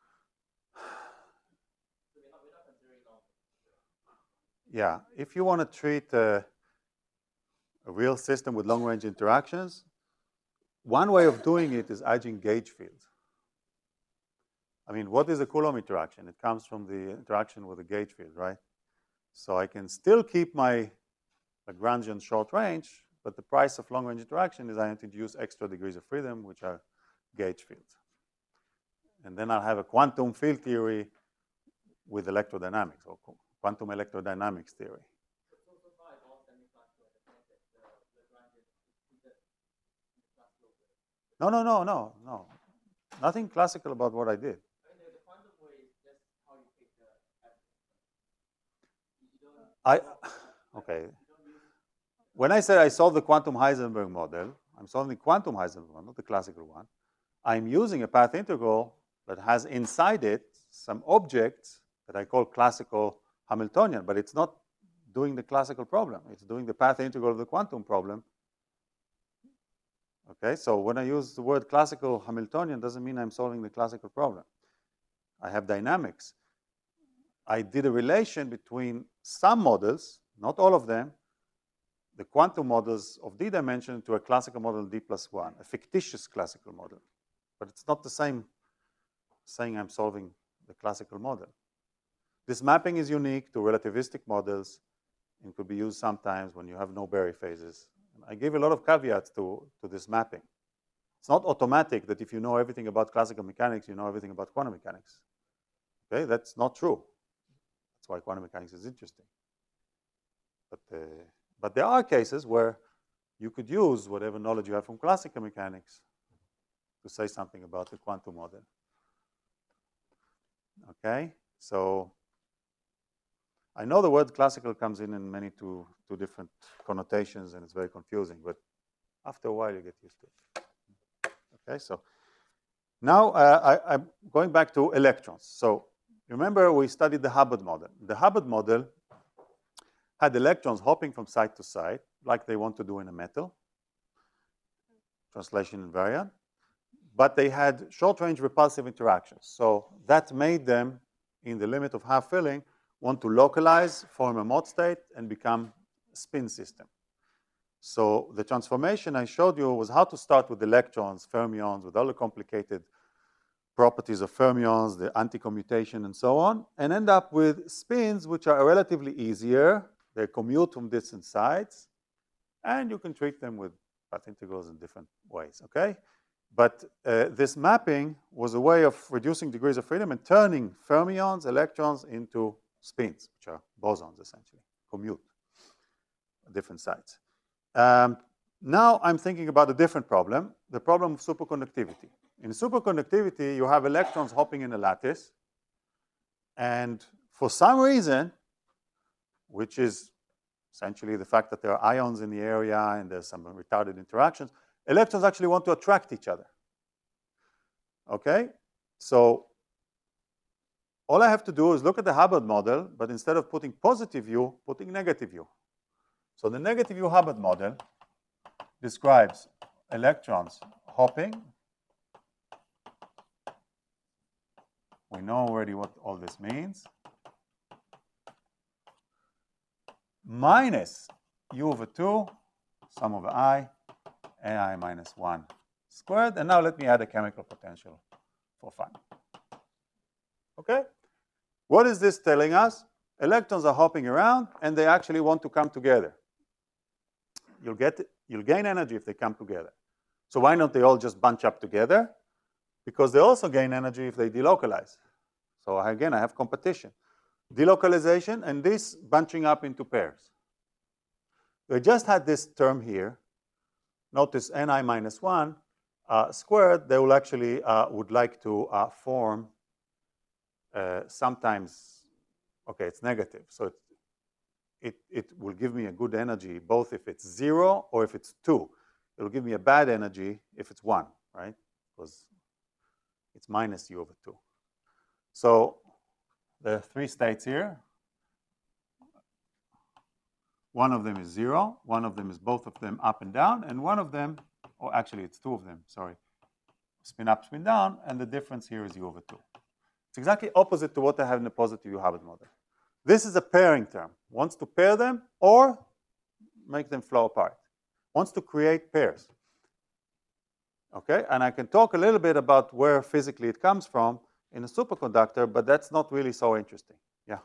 So we're not considering long term. Yeah, if you want to treat a real system with long-range interactions, one way of doing it is adding gauge fields. I mean, what is a Coulomb interaction? It comes from the interaction with a gauge field, right? So I can still keep my Lagrangian short range, but the price of long-range interaction is I introduce extra degrees of freedom, which are gauge fields. And then I'll have a quantum field theory with electrodynamics, or quantum electrodynamics theory. So far, it's all semi-classical in the sense that the Lagrangian is the classical way. No. Nothing classical about what I did. I mean, the quantum way is just how you take the average. Okay. When I said I solved the quantum Heisenberg model, I'm solving the quantum Heisenberg model, not the classical one. I'm using a path integral that has inside it some objects that I call classical Hamiltonian, but it's not doing the classical problem. It's doing the path integral of the quantum problem. Okay, so when I use the word classical Hamiltonian, doesn't mean I'm solving the classical problem. I have dynamics. I did a relation between some models, not all of them, the quantum models of d dimension to a classical model d plus 1, a fictitious classical model. But it's not the same saying I'm solving the classical model. This mapping is unique to relativistic models and could be used sometimes when you have no Berry phases. I gave a lot of caveats to this mapping. It's not automatic that if you know everything about classical mechanics, you know everything about quantum mechanics. Okay, that's not true. That's why quantum mechanics is interesting. But there are cases where you could use whatever knowledge you have from classical mechanics to say something about the quantum model. Okay, so I know the word classical comes in many two different connotations, and it's very confusing, but after a while you get used to it. Okay, so now I'm going back to electrons. So remember we studied the Hubbard model. The Hubbard model had electrons hopping from side to side, like they want to do in a metal, translation invariant, but they had short-range repulsive interactions. So that made them, in the limit of half filling, want to localize, form a Mott state, and become a spin system. So the transformation I showed you was how to start with electrons, fermions, with all the complicated properties of fermions, the anti-commutation, and so on, and end up with spins which are relatively easier. They commute from distant sides, and you can treat them with path integrals in different ways, okay? But this mapping was a way of reducing degrees of freedom and turning fermions, electrons into spins, which are bosons, essentially, commute at different sides. Now I'm thinking about a different problem, the problem of superconductivity. In superconductivity, you have electrons hopping in a lattice, and for some reason, which is essentially the fact that there are ions in the area and there's some retarded interactions, electrons actually want to attract each other. Okay? So all I have to do is look at the Hubbard model, but instead of putting positive U, putting negative U. So the negative U Hubbard model describes electrons hopping. We know already what all this means. Minus U over 2, sum over I, Ai minus 1 squared. And now let me add a chemical potential for fun. Okay? What is this telling us? Electrons are hopping around, and they actually want to come together. You'll gain energy if they come together. So why don't they all just bunch up together? Because they also gain energy if they delocalize. So again, I have competition. Delocalization and this bunching up into pairs. We just had this term here. Notice Ni minus 1 squared. They will actually would like to form sometimes, okay, it's negative. So it will give me a good energy both if it's 0 or if it's 2. It will give me a bad energy if it's 1, right? Because it's minus U over 2. So there are 3 states here. One of them is 0. One of them is both of them up and down. And one of them, or actually it's 2 of them, sorry. spin up, spin down, and the difference here is U over 2. It's exactly opposite to what I have in the positive U-Hubbard model. This is a pairing term. Wants to pair them or make them flow apart. Wants to create pairs. Okay, and I can talk a little bit about where physically it comes from in a superconductor, but that's not really so interesting. Yeah.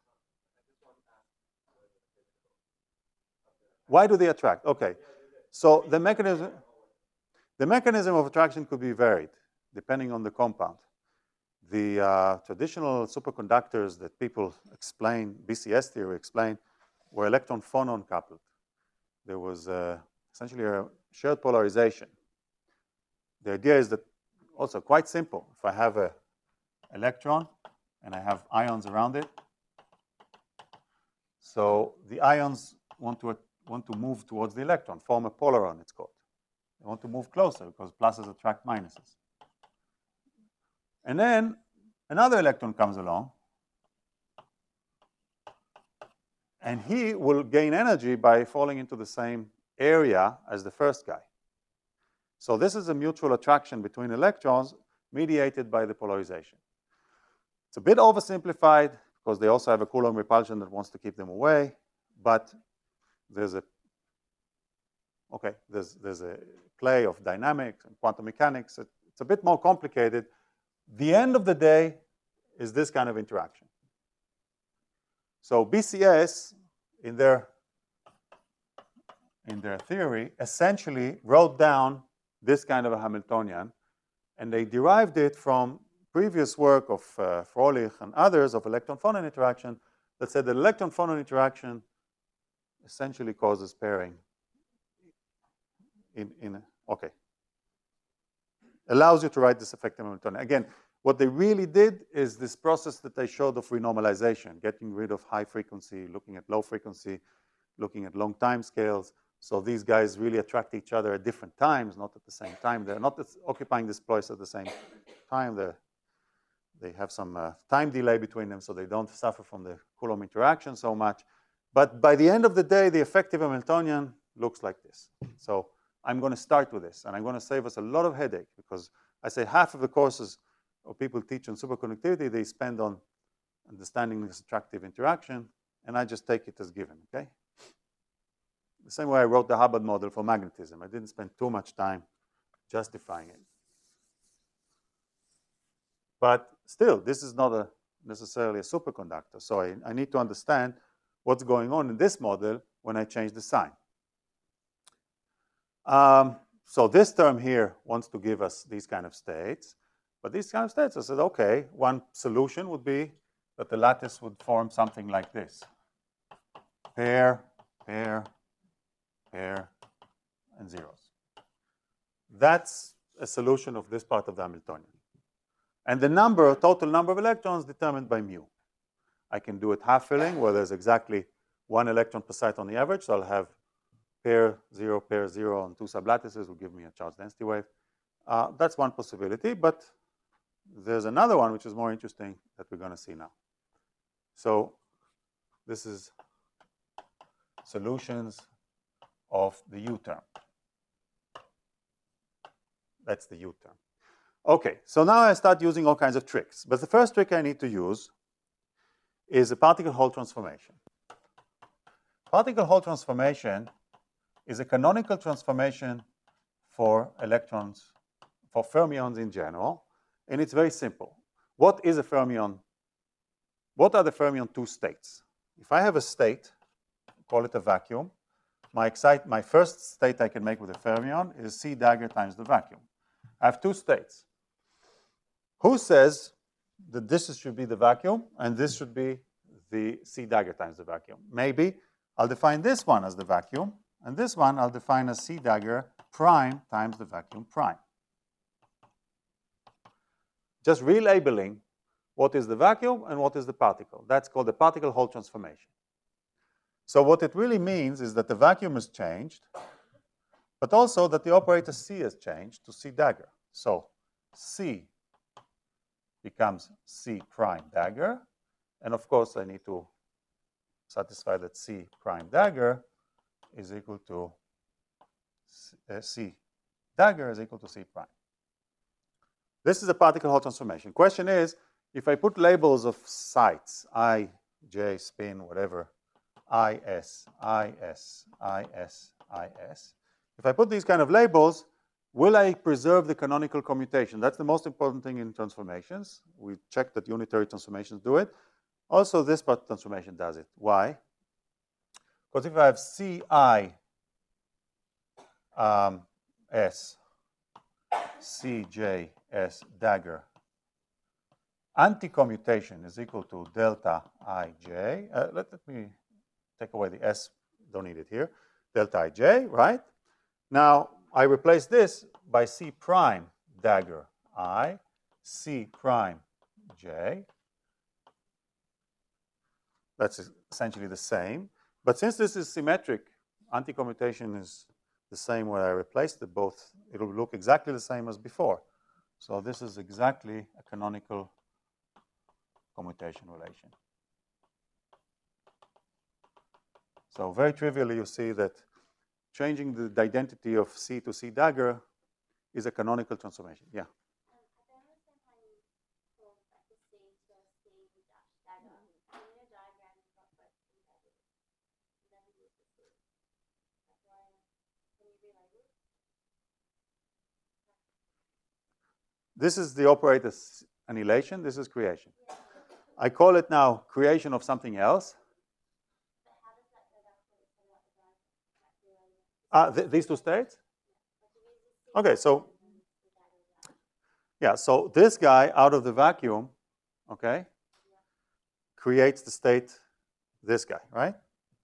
Why do they attract? Okay, so the mechanism of attraction could be varied depending on the compound. The traditional superconductors that people explain, BCS theory explain, were electron-phonon coupled. There was essentially a shared polarization. The idea is that also quite simple. If I have an electron and I have ions around it, so the ions want to move towards the electron, form a polaron, it's called. They want to move closer because pluses attract minuses. And then another electron comes along, and he will gain energy by falling into the same area as the first guy. So this is a mutual attraction between electrons mediated by the polarization. It's a bit oversimplified because they also have a Coulomb repulsion that wants to keep them away, but there's a play of dynamics and quantum mechanics. It's a bit more complicated. The end of the day is this kind of interaction. So BCS, in their theory, essentially wrote down this kind of a Hamiltonian, and they derived it from previous work of Froelich and others of electron-phonon interaction that said that electron-phonon interaction essentially causes pairing allows you to write this effective Hamiltonian. Again, what they really did is this process that I showed of renormalization, getting rid of high frequency, looking at low frequency, looking at long time scales. So these guys really attract each other at different times, not at the same time. They're not occupying this place at the same time. They have some time delay between them, so they don't suffer from the Coulomb interaction so much. But by the end of the day, the effective Hamiltonian looks like this. So I'm going to start with this, and I'm going to save us a lot of headache, because I say half of the courses or people teach on superconductivity, they spend on understanding this attractive interaction, and I just take it as given, okay? The same way I wrote the Hubbard model for magnetism. I didn't spend too much time justifying it. But still, this is not necessarily a superconductor, so I need to understand what's going on in this model when I change the sign. So this term here wants to give us these kind of states. But these kind of states, I said, okay, one solution would be that the lattice would form something like this. Pair, pair, pair, and zeros. That's a solution of this part of the Hamiltonian. And the total number of electrons determined by mu. I can do it half filling, where there's exactly one electron per site on the average. So I'll have pair 0, and two sublattices will give me a charge density wave. That's one possibility, but there's another one which is more interesting that we're going to see now. So this is solutions of the U term. That's the U term. Okay, so now I start using all kinds of tricks. But the first trick I need to use is a particle-Hall transformation. Particle-Hall transformation is a canonical transformation for electrons, for fermions in general, and it's very simple. What is a fermion? What are the fermion two states? If I have a state, call it a vacuum, my first state I can make with a fermion is C dagger times the vacuum. I have two states. Who says that this should be the vacuum and this should be the C dagger times the vacuum? Maybe I'll define this one as the vacuum, and this one I'll define as C dagger prime times the vacuum prime. Just relabeling what is the vacuum and what is the particle. That's called the particle-Hall transformation. So what it really means is that the vacuum has changed, but also that the operator C has changed to C dagger. So C becomes C prime dagger, and of course I need to satisfy that C prime dagger is equal to C dagger is equal to C prime. This is a particle Hall transformation. Question is, if I put labels of sites, I, J, spin, whatever, IS, IS, IS, IS, if I put these kind of labels, will I preserve the canonical commutation? That's the most important thing in transformations. We check that unitary transformations do it. Also, this part transformation does it. Why? Because if I have CI S, CJ S dagger, anti-commutation is equal to delta ij. Let me take away the S, don't need it here. Delta ij, right? Now, I replace this by C prime dagger I, C prime J. That's essentially the same. But since this is symmetric, anti-commutation is the same when I replace the both. It'll look exactly the same as before. So this is exactly a canonical commutation relation. So very trivially, you see that changing the identity of C to C dagger is a canonical transformation. Yeah. I don't understand how you pull like the C to C dash dagger. In your diagram, you've got both C daggers. You never use the C. That's why, can you relabel it? This is the operator's annihilation. This is creation. Yeah. I call it now creation of something else. But how does that go down when you set out the diagram? These two states? Like you use the C Okay, so, and then the dagger down. yeah, so this guy out of the vacuum, okay, creates the state, this guy, right?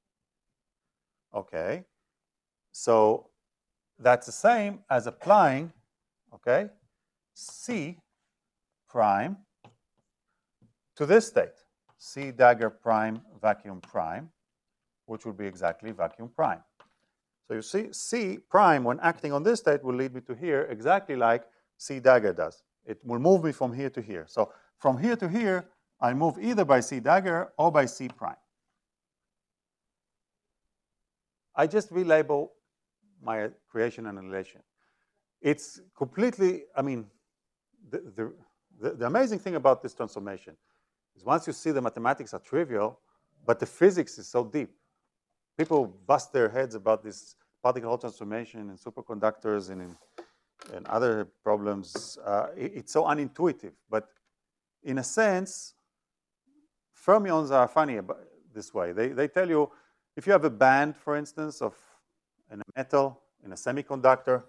Okay, so that's the same as applying, okay, C prime to this state, C dagger prime vacuum prime, which would be exactly vacuum prime. So you see, C prime, when acting on this state, will lead me to here exactly like C dagger does. It will move me from here to here. So from here to here, I move either by C dagger or by C prime. I just relabel my creation and annihilation. It's completely, I mean, the amazing thing about this transformation is once you see the mathematics are trivial, but the physics is so deep. People bust their heads about this particle Hall transformation in superconductors and in other problems. It's so unintuitive, but in a sense, fermions are funny about this way. They tell you, if you have a band, for instance, of in a metal, in a semiconductor,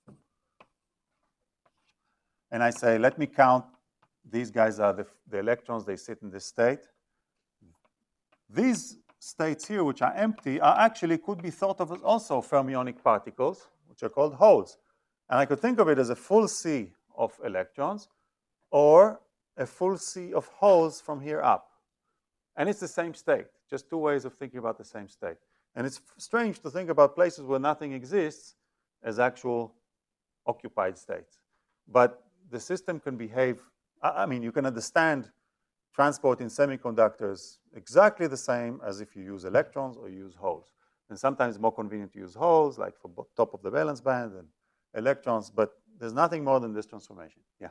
and I say, let me count, these guys are the electrons, they sit in this state. These states here, which are empty, are actually could be thought of as also fermionic particles, which are called holes. And I could think of it as a full sea of electrons or a full sea of holes from here up. And it's the same state, just two ways of thinking about the same state. And it's strange to think about places where nothing exists as actual occupied states. But the system can behave, I mean, you can understand transport in semiconductors exactly the same as if you use electrons or use holes. And sometimes it's more convenient to use holes, like for top of the valence band and electrons, but there's nothing more than this transformation. Yeah.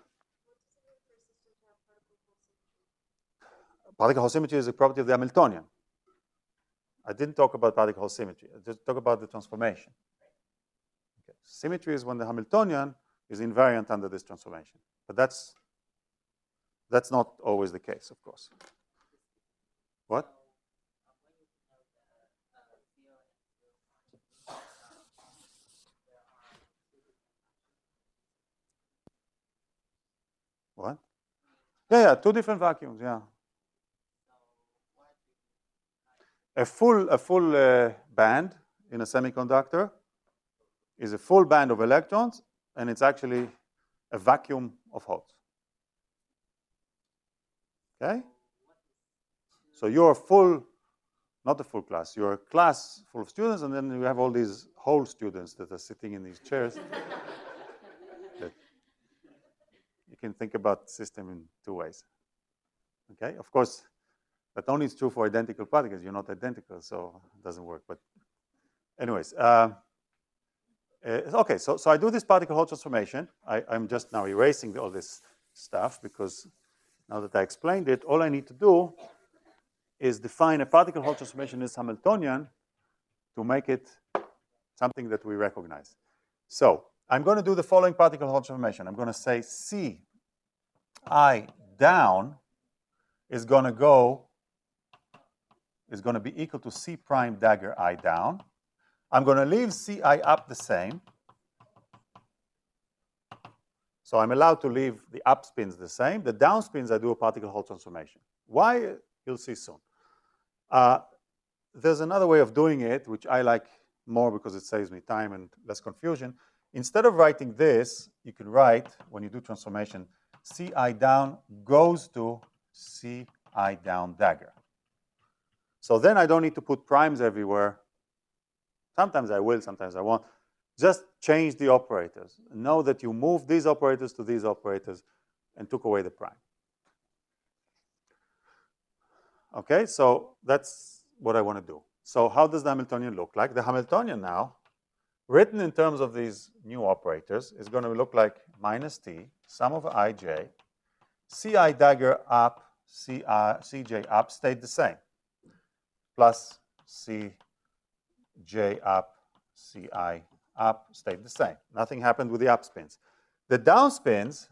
Particle Hall symmetry is a property of the Hamiltonian. I didn't talk about particle Hall symmetry. I just talk about the transformation. Okay. Symmetry is when the Hamiltonian is invariant under this transformation. But that's not always the case, of course. What? What? Yeah, two different vacuums, yeah. A full band in a semiconductor is a full band of electrons, and it's actually a vacuum of holes. Okay? So you're full, not a full class, you're a class full of students, and then you have all these whole students that are sitting in these chairs. That you can think about the system in two ways. Okay? Of course, that only is true for identical particles. You're not identical, so it doesn't work. But anyways, Okay, so I do this particle Hall transformation. I'm just now erasing all this stuff because now that I explained it, all I need to do is define a particle Hall transformation as Hamiltonian to make it something that we recognize. So I'm going to do the following particle Hall transformation. I'm going to say C I down is going to be equal to C prime dagger I down. I'm going to leave Ci up the same. So I'm allowed to leave the up spins the same. The down spins, I do a particle Hall transformation. Why? You'll see soon. There's another way of doing it, which I like more because it saves me time and less confusion. Instead of writing this, you can write, when you do transformation, Ci down goes to Ci down dagger. So then I don't need to put primes everywhere. Sometimes I will, sometimes I won't. Just change the operators. Know that you moved these operators to these operators and took away the prime. Okay, so that's what I want to do. So how does the Hamiltonian look like? The Hamiltonian now, written in terms of these new operators, is going to look like minus t, sum of ij, Ci dagger up, Cj up stayed the same, plus Cj up, Ci up stayed the same. Nothing happened with the up spins. The down spins,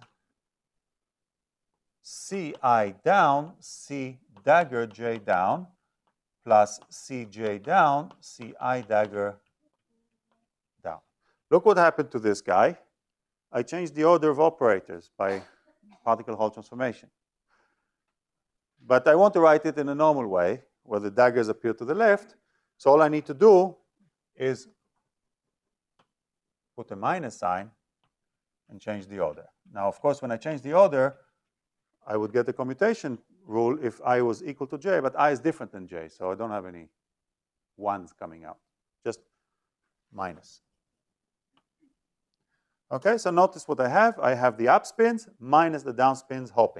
Ci down, C dagger J down, plus Cj down, Ci dagger down. Look what happened to this guy. I changed the order of operators by particle Hall transformation. But I want to write it in a normal way, where the daggers appear to the left. So all I need to do is put a minus sign and change the order. Now, of course, when I change the order, I would get the commutation rule if I was equal to j, but I is different than j, so I don't have any ones coming out, just minus. Okay, so notice what I have. I have the up spins minus the down spins hopping.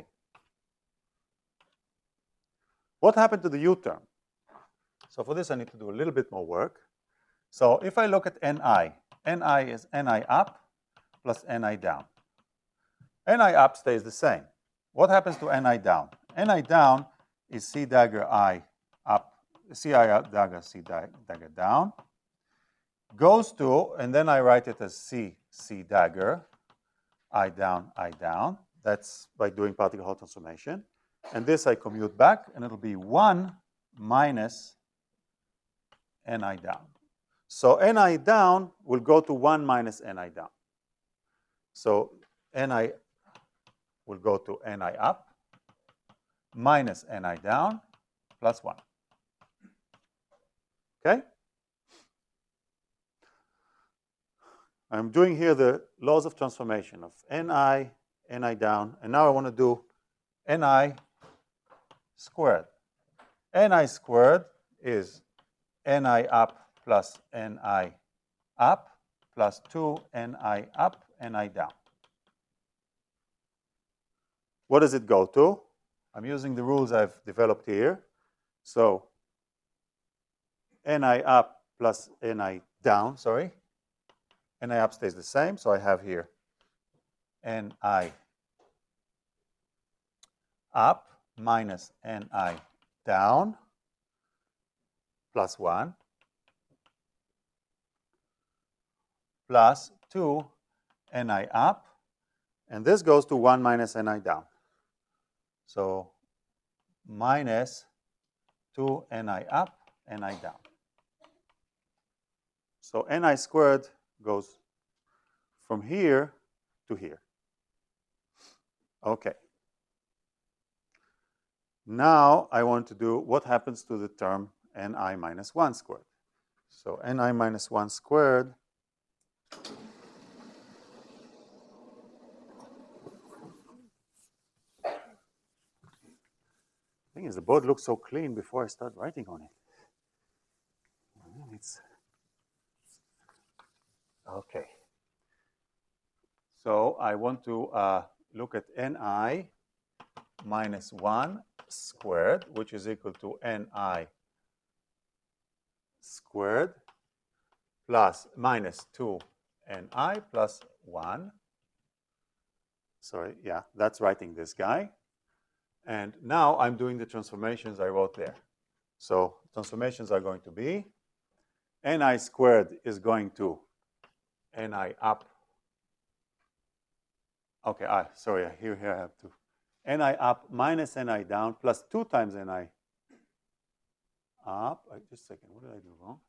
What happened to the U term? So for this, I need to do a little bit more work. So if I look at Ni, Ni is Ni up plus Ni down. Ni up stays the same. What happens to Ni down? Ni down is C dagger I up, Ci dagger, C dagger down, goes to, and then I write it as C dagger, I down. That's by doing particle Hall transformation. And this I commute back, and it'll be 1 minus Ni down. So Ni down will go to 1 minus Ni down. So Ni will go to Ni up minus Ni down plus 1. Okay? I'm doing here the laws of transformation of Ni, Ni down, and now I want to do Ni squared. Ni squared is Ni up plus Ni up plus 2 Ni up, Ni down. What does it go to? I'm using the rules I've developed here. So Ni up plus Ni down, sorry. Ni up stays the same, so I have here Ni up minus Ni down plus 1 plus 2 Ni up, and this goes to 1 minus Ni down. So minus 2 Ni up, Ni down. So Ni squared goes from here to here. Okay. Now I want to do what happens to the term Ni minus 1 squared. So Ni minus 1 squared thing is, the board looks so clean before I start writing on it. It's okay. So I want to look at Ni minus 1 squared, which is equal to Ni squared plus minus 2 ni plus 1. Sorry, yeah, that's writing this guy. And now I'm doing the transformations I wrote there. So transformations are going to be ni squared is going to ni up. Okay, sorry, here I have to. Ni up minus ni down plus 2 times ni up. Just a second, what did I do wrong?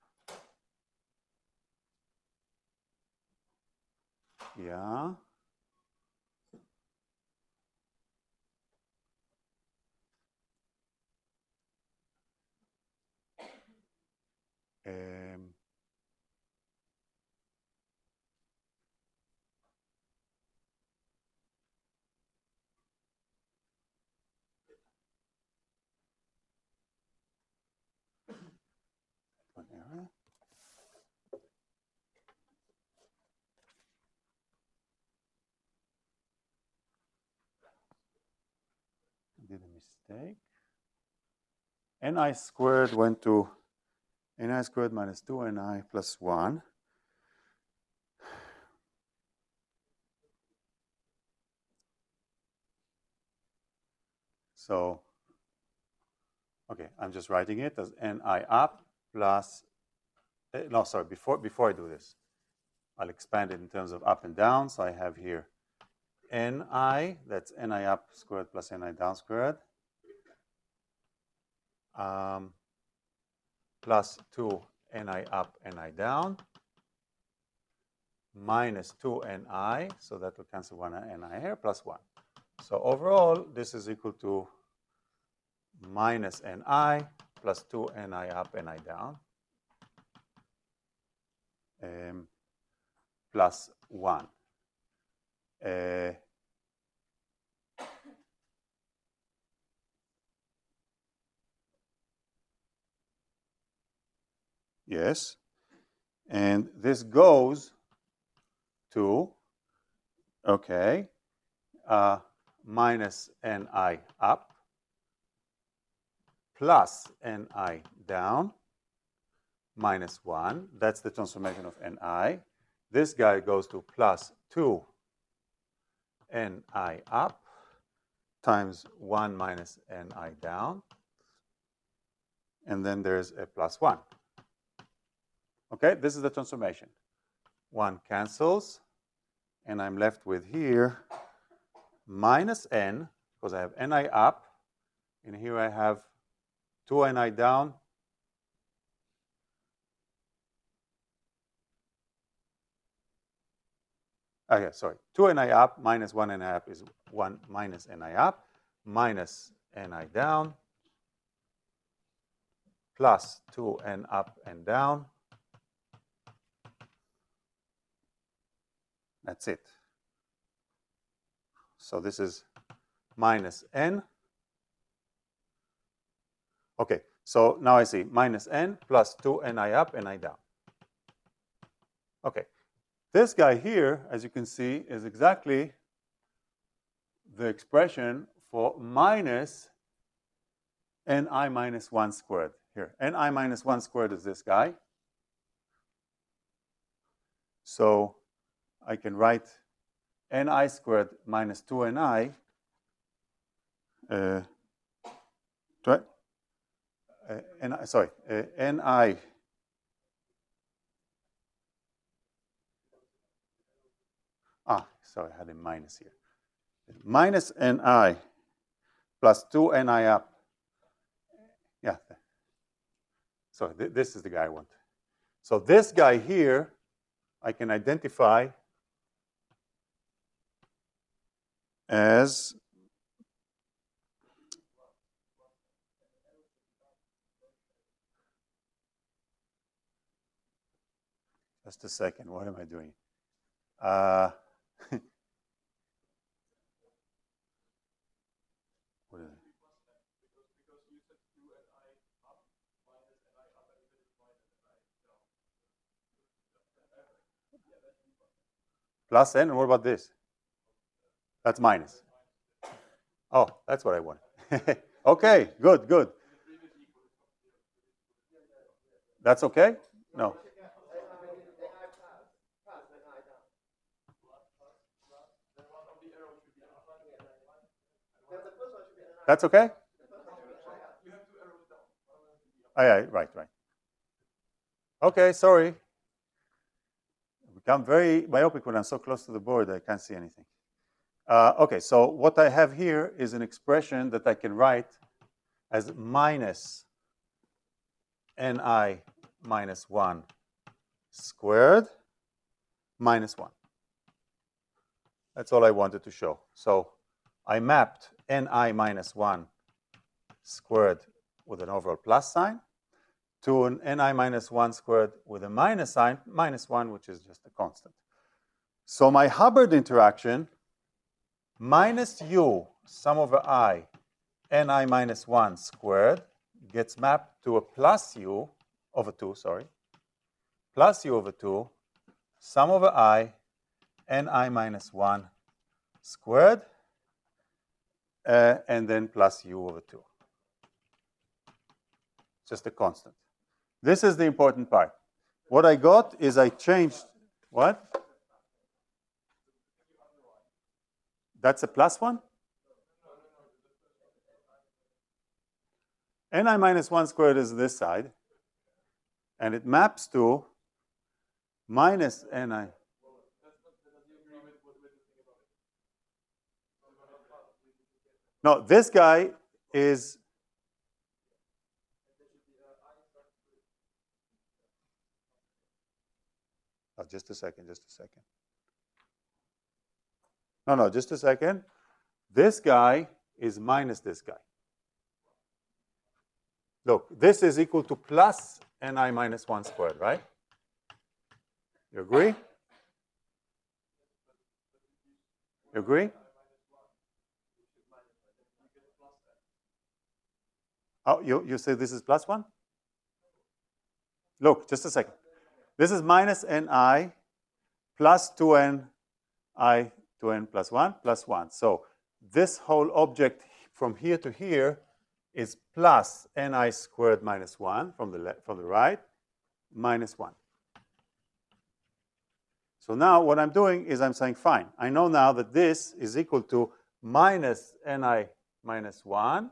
Yeah. One error. Did a mistake. Ni squared went to ni squared minus 2ni plus 1. So, okay, I'm just writing it as ni up plus, no, sorry, before I do this, I'll expand it in terms of up and down. So I have here ni, that's ni up squared plus ni down squared, plus 2 ni up, ni down, minus 2 ni, so that will cancel 1 ni here, plus 1. So overall, this is equal to minus ni plus 2 ni up, ni down, plus 1. Yes. And this goes to, okay, minus ni up plus ni down minus 1. That's the transformation of ni. This guy goes to plus 2 ni up times 1 minus ni down. And then there's a plus 1. Okay, this is the transformation. 1 cancels, and I'm left with here minus n, because I have ni up, and here I have 2 ni down. Okay, sorry, 2 ni up minus 1 ni up is 1 minus ni up, minus ni down, plus 2 n up and down. That's it. So this is minus n. Okay, so now I see minus n plus 2 ni up, ni down. Okay, this guy here, as you can see, is exactly the expression for minus ni minus 1 squared. Here, ni minus 1 squared is this guy. So I can write ni squared minus 2 ni ni sorry, I had a minus here. Minus ni plus 2 ni up. Yeah. So this is the guy I want. So this guy here, I can identify as just a second, what am I doing? What is it? Plus n, and what about this? That's minus. Oh, that's what I want. Okay, good, good. That's okay? No. That's okay? Oh, yeah, right. Okay, sorry. I become very myopic when I'm so close to the board I can't see anything. Okay, so what I have here is an expression that I can write as minus ni minus 1 squared minus 1. That's all I wanted to show. So I mapped ni minus 1 squared with an overall plus sign to an ni minus 1 squared with a minus sign, minus 1, which is just a constant. So my Hubbard interaction, minus u sum over I ni minus 1 squared, gets mapped to a plus u over 2, plus u over 2, sum over I ni minus 1 squared, and then plus u over 2. Just a constant. This is the important part. What I got is I changed, what? That's a plus 1? Ni minus 1 squared is this side, and it maps to minus ni. No, this guy is just a second. No, just a second. This guy is minus this guy. Look, this is equal to plus ni minus 1 squared, right? You agree? You agree? Oh, you say this is plus 1? Look, just a second. This is minus ni plus 2n I 2n plus 1 plus 1. So this whole object from here to here is plus ni squared minus 1 from the right, minus 1. So now what I'm doing is I'm saying, fine, I know now that this is equal to minus ni minus 1,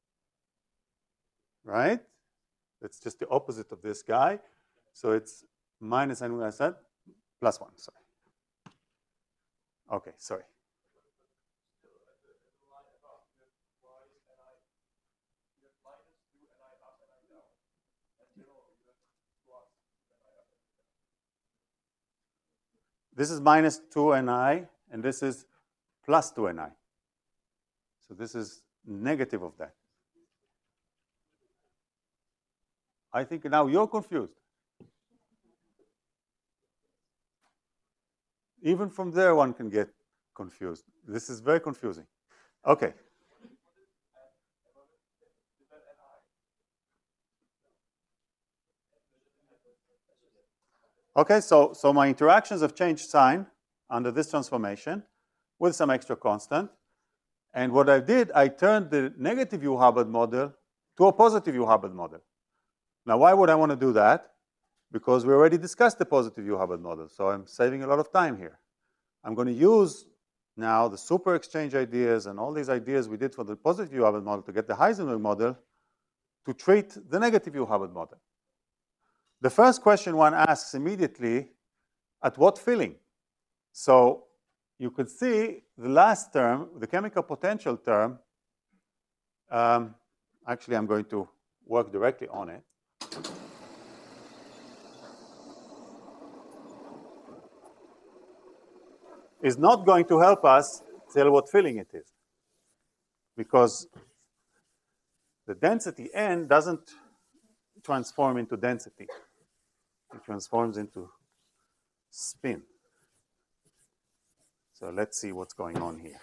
right? That's just the opposite of this guy. So it's minus ni minus 1 plus 1, sorry. Okay, sorry. This is minus 2ni, and this is plus 2ni. So this is negative of that. I think now you're confused. Even from there, one can get confused. This is very confusing. Okay. Okay, so my interactions have changed sign under this transformation with some extra constant. And what I did, I turned the negative U-Hubbard model to a positive U-Hubbard model. Now, why would I want to do that? Because we already discussed the positive U-Hubbard model, so I'm saving a lot of time here. I'm going to use now the super exchange ideas and all these ideas we did for the positive U-Hubbard model to get the Heisenberg model to treat the negative U-Hubbard model. The first question one asks immediately, at what filling? So you could see the last term, the chemical potential term, actually I'm going to work directly on it. Is not going to help us tell what filling it is. Because the density n doesn't transform into density. It transforms into spin. So let's see what's going on here.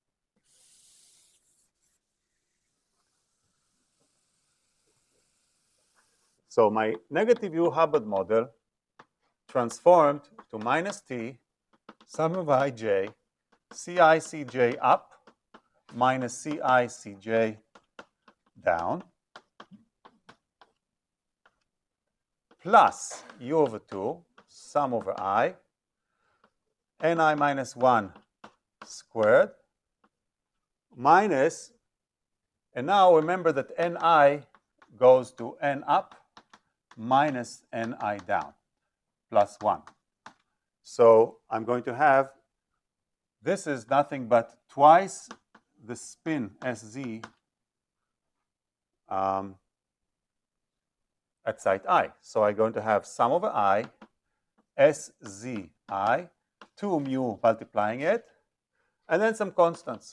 So my negative U-Hubbard model transformed to minus t, sum of ij, ci cj up, minus ci cj down, plus u over 2, sum over I, ni minus 1 squared, minus And now remember that Ni goes to N up minus Ni down, plus 1. So I'm going to have, this is nothing but twice the spin Sz at site I. So I'm going to have sum over I, Sz I, 2 mu multiplying it, and then some constants.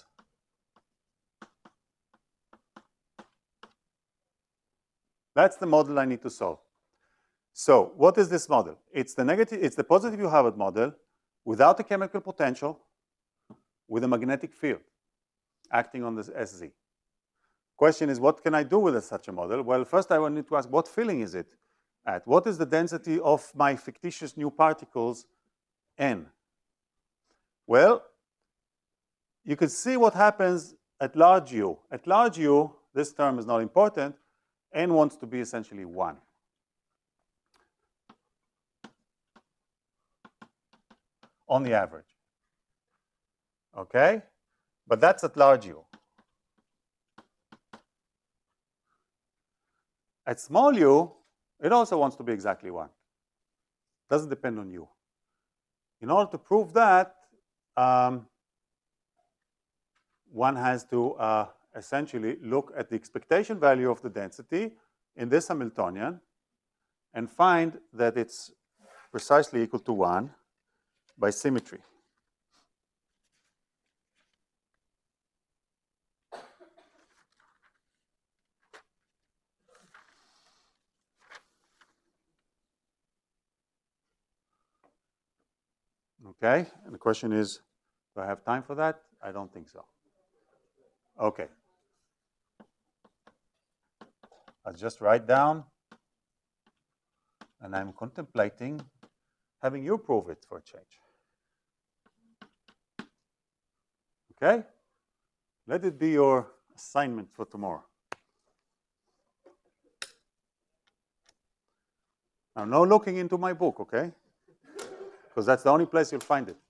That's the model I need to solve. So what is this model? It's the positive U-Harvard model without a chemical potential with a magnetic field acting on this Sz. Question is, what can I do with such a model? Well, first I need to ask, what filling is it at? What is the density of my fictitious new particles, N? Well, you can see what happens at large U. At large U, this term is not important. N wants to be essentially 1. On the average. Okay? But that's at large U. At small u, it also wants to be exactly 1. Doesn't depend on u. In order to prove that, one has to essentially look at the expectation value of the density in this Hamiltonian and find that it's precisely equal to 1 by symmetry. Okay, and the question is, do I have time for that? I don't think so. Okay. I'll just write down, and I'm contemplating having you prove it for a change. Okay? Let it be your assignment for tomorrow. Now, no looking into my book, okay? Because that's the only place you'll find it.